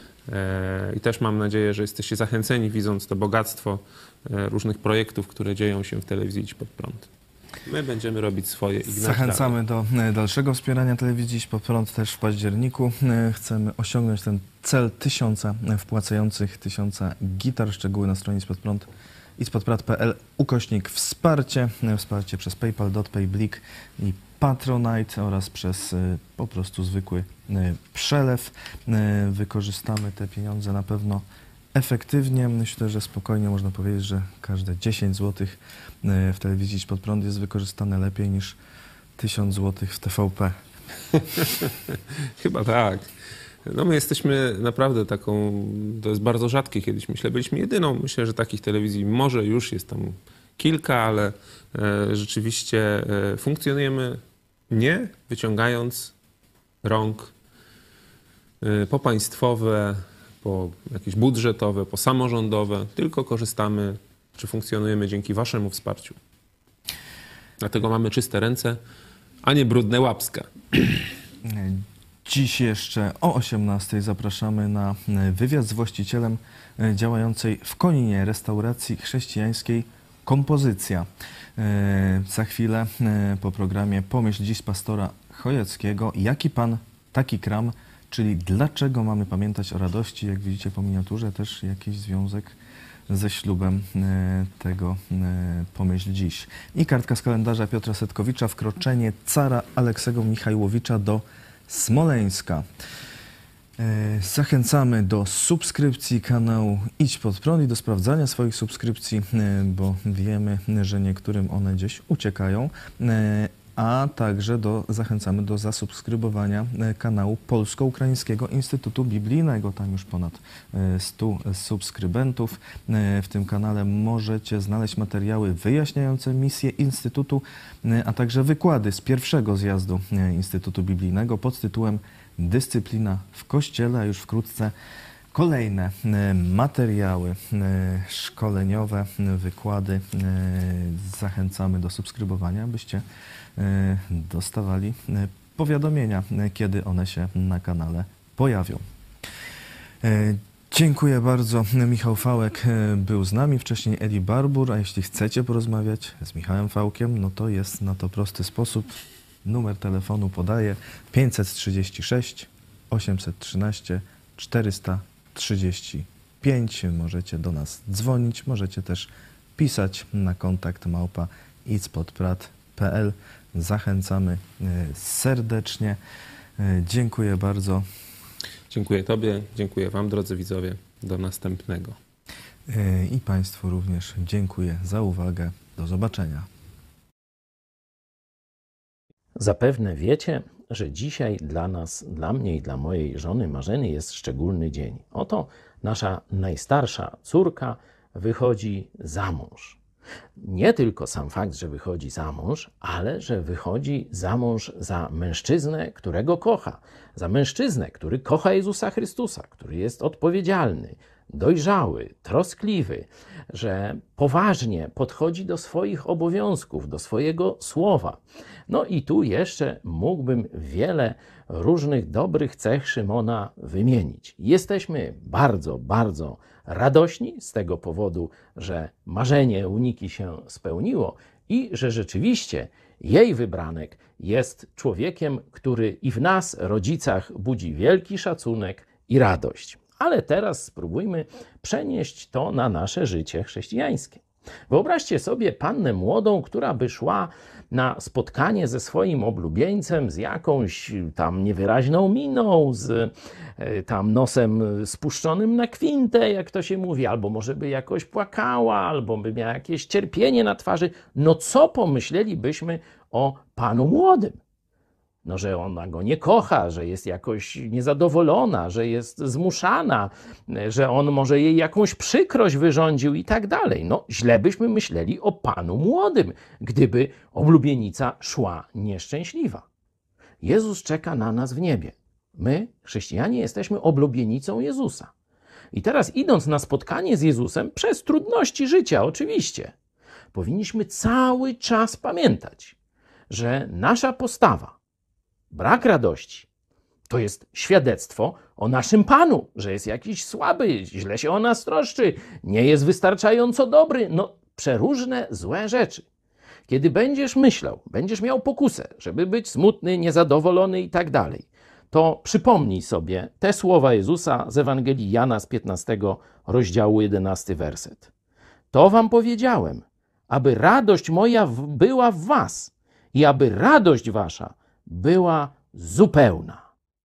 I też mam nadzieję, że jesteście zachęceni, widząc to bogactwo różnych projektów, które dzieją się w telewizji Idź Pod Prąd. My będziemy robić swoje i Zachęcamy do dalszego wspierania telewizji Idź Pod Prąd też w październiku. Chcemy osiągnąć ten cel tysiąca wpłacających, tysiąca gitar. Szczegóły na stronie idźpodprąd, idźpodprad kropka p l ukośnik wsparcie. Wsparcie przez PayPal, DotPay, Blik i Patronite oraz przez po prostu zwykły przelew. Wykorzystamy te pieniądze na pewno efektywnie. Myślę, że spokojnie można powiedzieć, że każde dziesięć złotych w telewizji Idź Pod Prąd jest wykorzystane lepiej niż tysiąc złotych w T V P. Chyba tak. No my jesteśmy naprawdę taką, to jest bardzo rzadkie kiedyś, myślę, byliśmy jedyną, myślę, że takich telewizji może już jest tam kilka, ale e, rzeczywiście e, funkcjonujemy nie wyciągając rąk e, po państwowe, po jakieś budżetowe, po samorządowe, tylko korzystamy, czy funkcjonujemy dzięki waszemu wsparciu. Dlatego mamy czyste ręce, a nie brudne łapska. Dziś jeszcze o osiemnastej zapraszamy na wywiad z właścicielem działającej w Koninie restauracji chrześcijańskiej Kompozycja. Za chwilę po programie Pomyśl dziś pastora Chojeckiego. Jaki pan, taki kram, czyli dlaczego mamy pamiętać o radości? Jak widzicie po miniaturze też jakiś związek ze ślubem tego Pomyśl dziś. I kartka z kalendarza Piotra Setkowicza, wkroczenie cara Aleksego Michajłowicza do Smoleńska. Zachęcamy do subskrypcji kanału Idź Pod Prąd i do sprawdzania swoich subskrypcji, bo wiemy, że niektórym one gdzieś uciekają, a także do, zachęcamy do zasubskrybowania kanału Polsko-Ukraińskiego Instytutu Biblijnego. Tam już ponad stu subskrybentów. W tym kanale możecie znaleźć materiały wyjaśniające misję Instytutu, a także wykłady z pierwszego zjazdu Instytutu Biblijnego pod tytułem Dyscyplina w Kościele, a już wkrótce kolejne materiały szkoleniowe, wykłady. Zachęcamy do subskrybowania, byście dostawali powiadomienia, kiedy one się na kanale pojawią. Dziękuję bardzo. Michał Fałek był z nami, wcześniej Eli Barbur, a jeśli chcecie porozmawiać z Michałem Fałkiem, no to jest na to prosty sposób. Numer telefonu podaję pięćset trzydzieści sześć osiemset trzynaście czterysta trzydzieści pięć. Możecie do nas dzwonić, możecie też pisać na kontakt małpa idźpodprad kropka p l. Zachęcamy serdecznie. Dziękuję bardzo. Dziękuję Tobie, dziękuję Wam, drodzy widzowie. Do następnego. I Państwu również dziękuję za uwagę. Do zobaczenia. Zapewne wiecie, że dzisiaj dla nas, dla mnie i dla mojej żony Marzeny jest szczególny dzień. Oto nasza najstarsza córka wychodzi za mąż. Nie tylko sam fakt, że wychodzi za mąż, ale że wychodzi za mąż za mężczyznę, którego kocha. Za mężczyznę, który kocha Jezusa Chrystusa, który jest odpowiedzialny dojrzały, troskliwy, że poważnie podchodzi do swoich obowiązków, do swojego słowa. No i tu jeszcze mógłbym wiele różnych dobrych cech Szymona wymienić. Jesteśmy bardzo, bardzo radośni z tego powodu, że marzenie Euniki się spełniło i że rzeczywiście jej wybranek jest człowiekiem, który i w nas, rodzicach, budzi wielki szacunek i radość. Ale teraz spróbujmy przenieść to na nasze życie chrześcijańskie. Wyobraźcie sobie pannę młodą, która by szła na spotkanie ze swoim oblubieńcem z jakąś tam niewyraźną miną, z tam nosem spuszczonym na kwintę, jak to się mówi, albo może by jakoś płakała, albo by miała jakieś cierpienie na twarzy. No co pomyślelibyśmy o panu młodym? No, że ona go nie kocha, że jest jakoś niezadowolona, że jest zmuszana, że on może jej jakąś przykrość wyrządził i tak dalej. No, źle byśmy myśleli o panu młodym, gdyby oblubienica szła nieszczęśliwa. Jezus czeka na nas w niebie. My, chrześcijanie, jesteśmy oblubienicą Jezusa. I teraz idąc na spotkanie z Jezusem, przez trudności życia oczywiście, powinniśmy cały czas pamiętać, że nasza postawa, brak radości, to jest świadectwo o naszym Panu, że jest jakiś słaby, źle się o nas troszczy, nie jest wystarczająco dobry, no przeróżne złe rzeczy. Kiedy będziesz myślał, będziesz miał pokusę, żeby być smutny, niezadowolony i tak dalej, to przypomnij sobie te słowa Jezusa z Ewangelii Jana z piętnastego rozdziału, jedenasty werset. To wam powiedziałem, aby radość moja była w was i aby radość wasza była zupełna.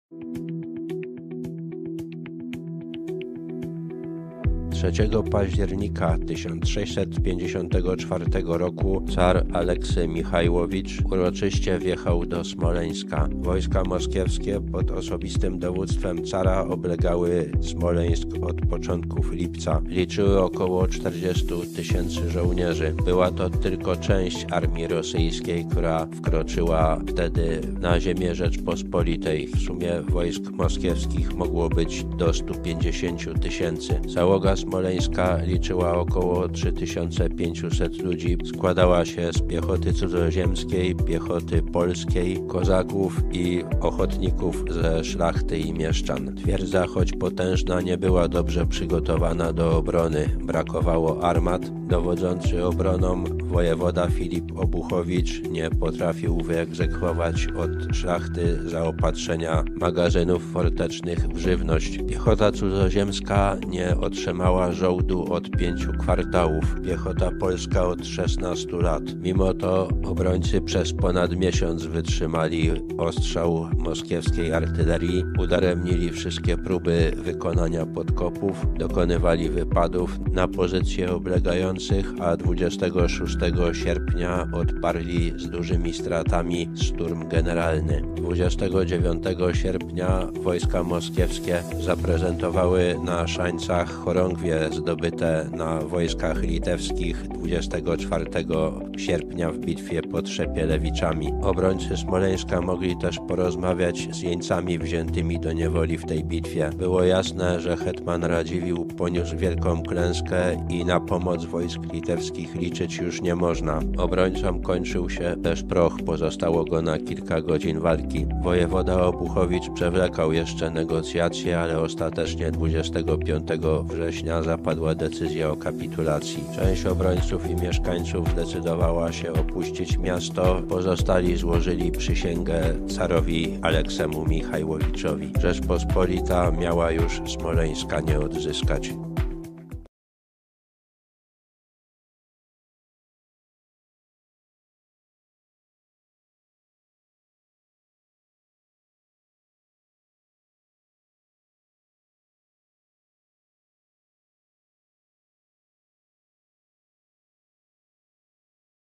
trzeciego października tysiąc sześćset pięćdziesiątego czwartego roku car Aleksy Michajłowicz uroczyście wjechał do Smoleńska. Wojska moskiewskie pod osobistym dowództwem cara oblegały Smoleńsk od początków lipca. Liczyły około czterdziestu tysięcy żołnierzy. Była to tylko część armii rosyjskiej, która wkroczyła wtedy na ziemię Rzeczpospolitej. W sumie wojsk moskiewskich mogło być do stu pięćdziesięciu tysięcy. Załoga Smoleńska liczyła około trzy tysiące pięćset ludzi. Składała się z piechoty cudzoziemskiej, piechoty polskiej, kozaków i ochotników ze szlachty i mieszczan. Twierdza, choć potężna, nie była dobrze przygotowana do obrony. Brakowało armat. Dowodzący obroną wojewoda Filip Obuchowicz nie potrafił wyegzekwować od szlachty zaopatrzenia magazynów fortecznych w żywność. Piechota cudzoziemska nie otrzymała żołdu od pięciu kwartałów, piechota polska od szesnastu lat. Mimo to obrońcy przez ponad miesiąc wytrzymali ostrzał moskiewskiej artylerii, udaremnili wszystkie próby wykonania podkopów, dokonywali wypadów na pozycje oblegające, a dwudziestego szóstego sierpnia odparli z dużymi stratami szturm generalny. dwudziestego dziewiątego sierpnia wojska moskiewskie zaprezentowały na szańcach chorągwie zdobyte na wojskach litewskich dwudziestego czwartego sierpnia w bitwie pod Szepielewiczami. Obrońcy Smoleńska mogli też porozmawiać z jeńcami wziętymi do niewoli w tej bitwie. Było jasne, że hetman Radziwiłł poniósł wielką klęskę i na pomoc wojsk litewskich liczyć już nie można. Obrońcom kończył się też proch, pozostało go na kilka godzin walki. Wojewoda Obuchowicz przewlekał jeszcze negocjacje, ale ostatecznie dwudziestego piątego września zapadła decyzja o kapitulacji. Część obrońców i mieszkańców zdecydowała się opuścić miasto, pozostali złożyli przysięgę carowi Aleksemu Michajłowiczowi. Rzeczpospolita miała już Smoleńska nie odzyskać.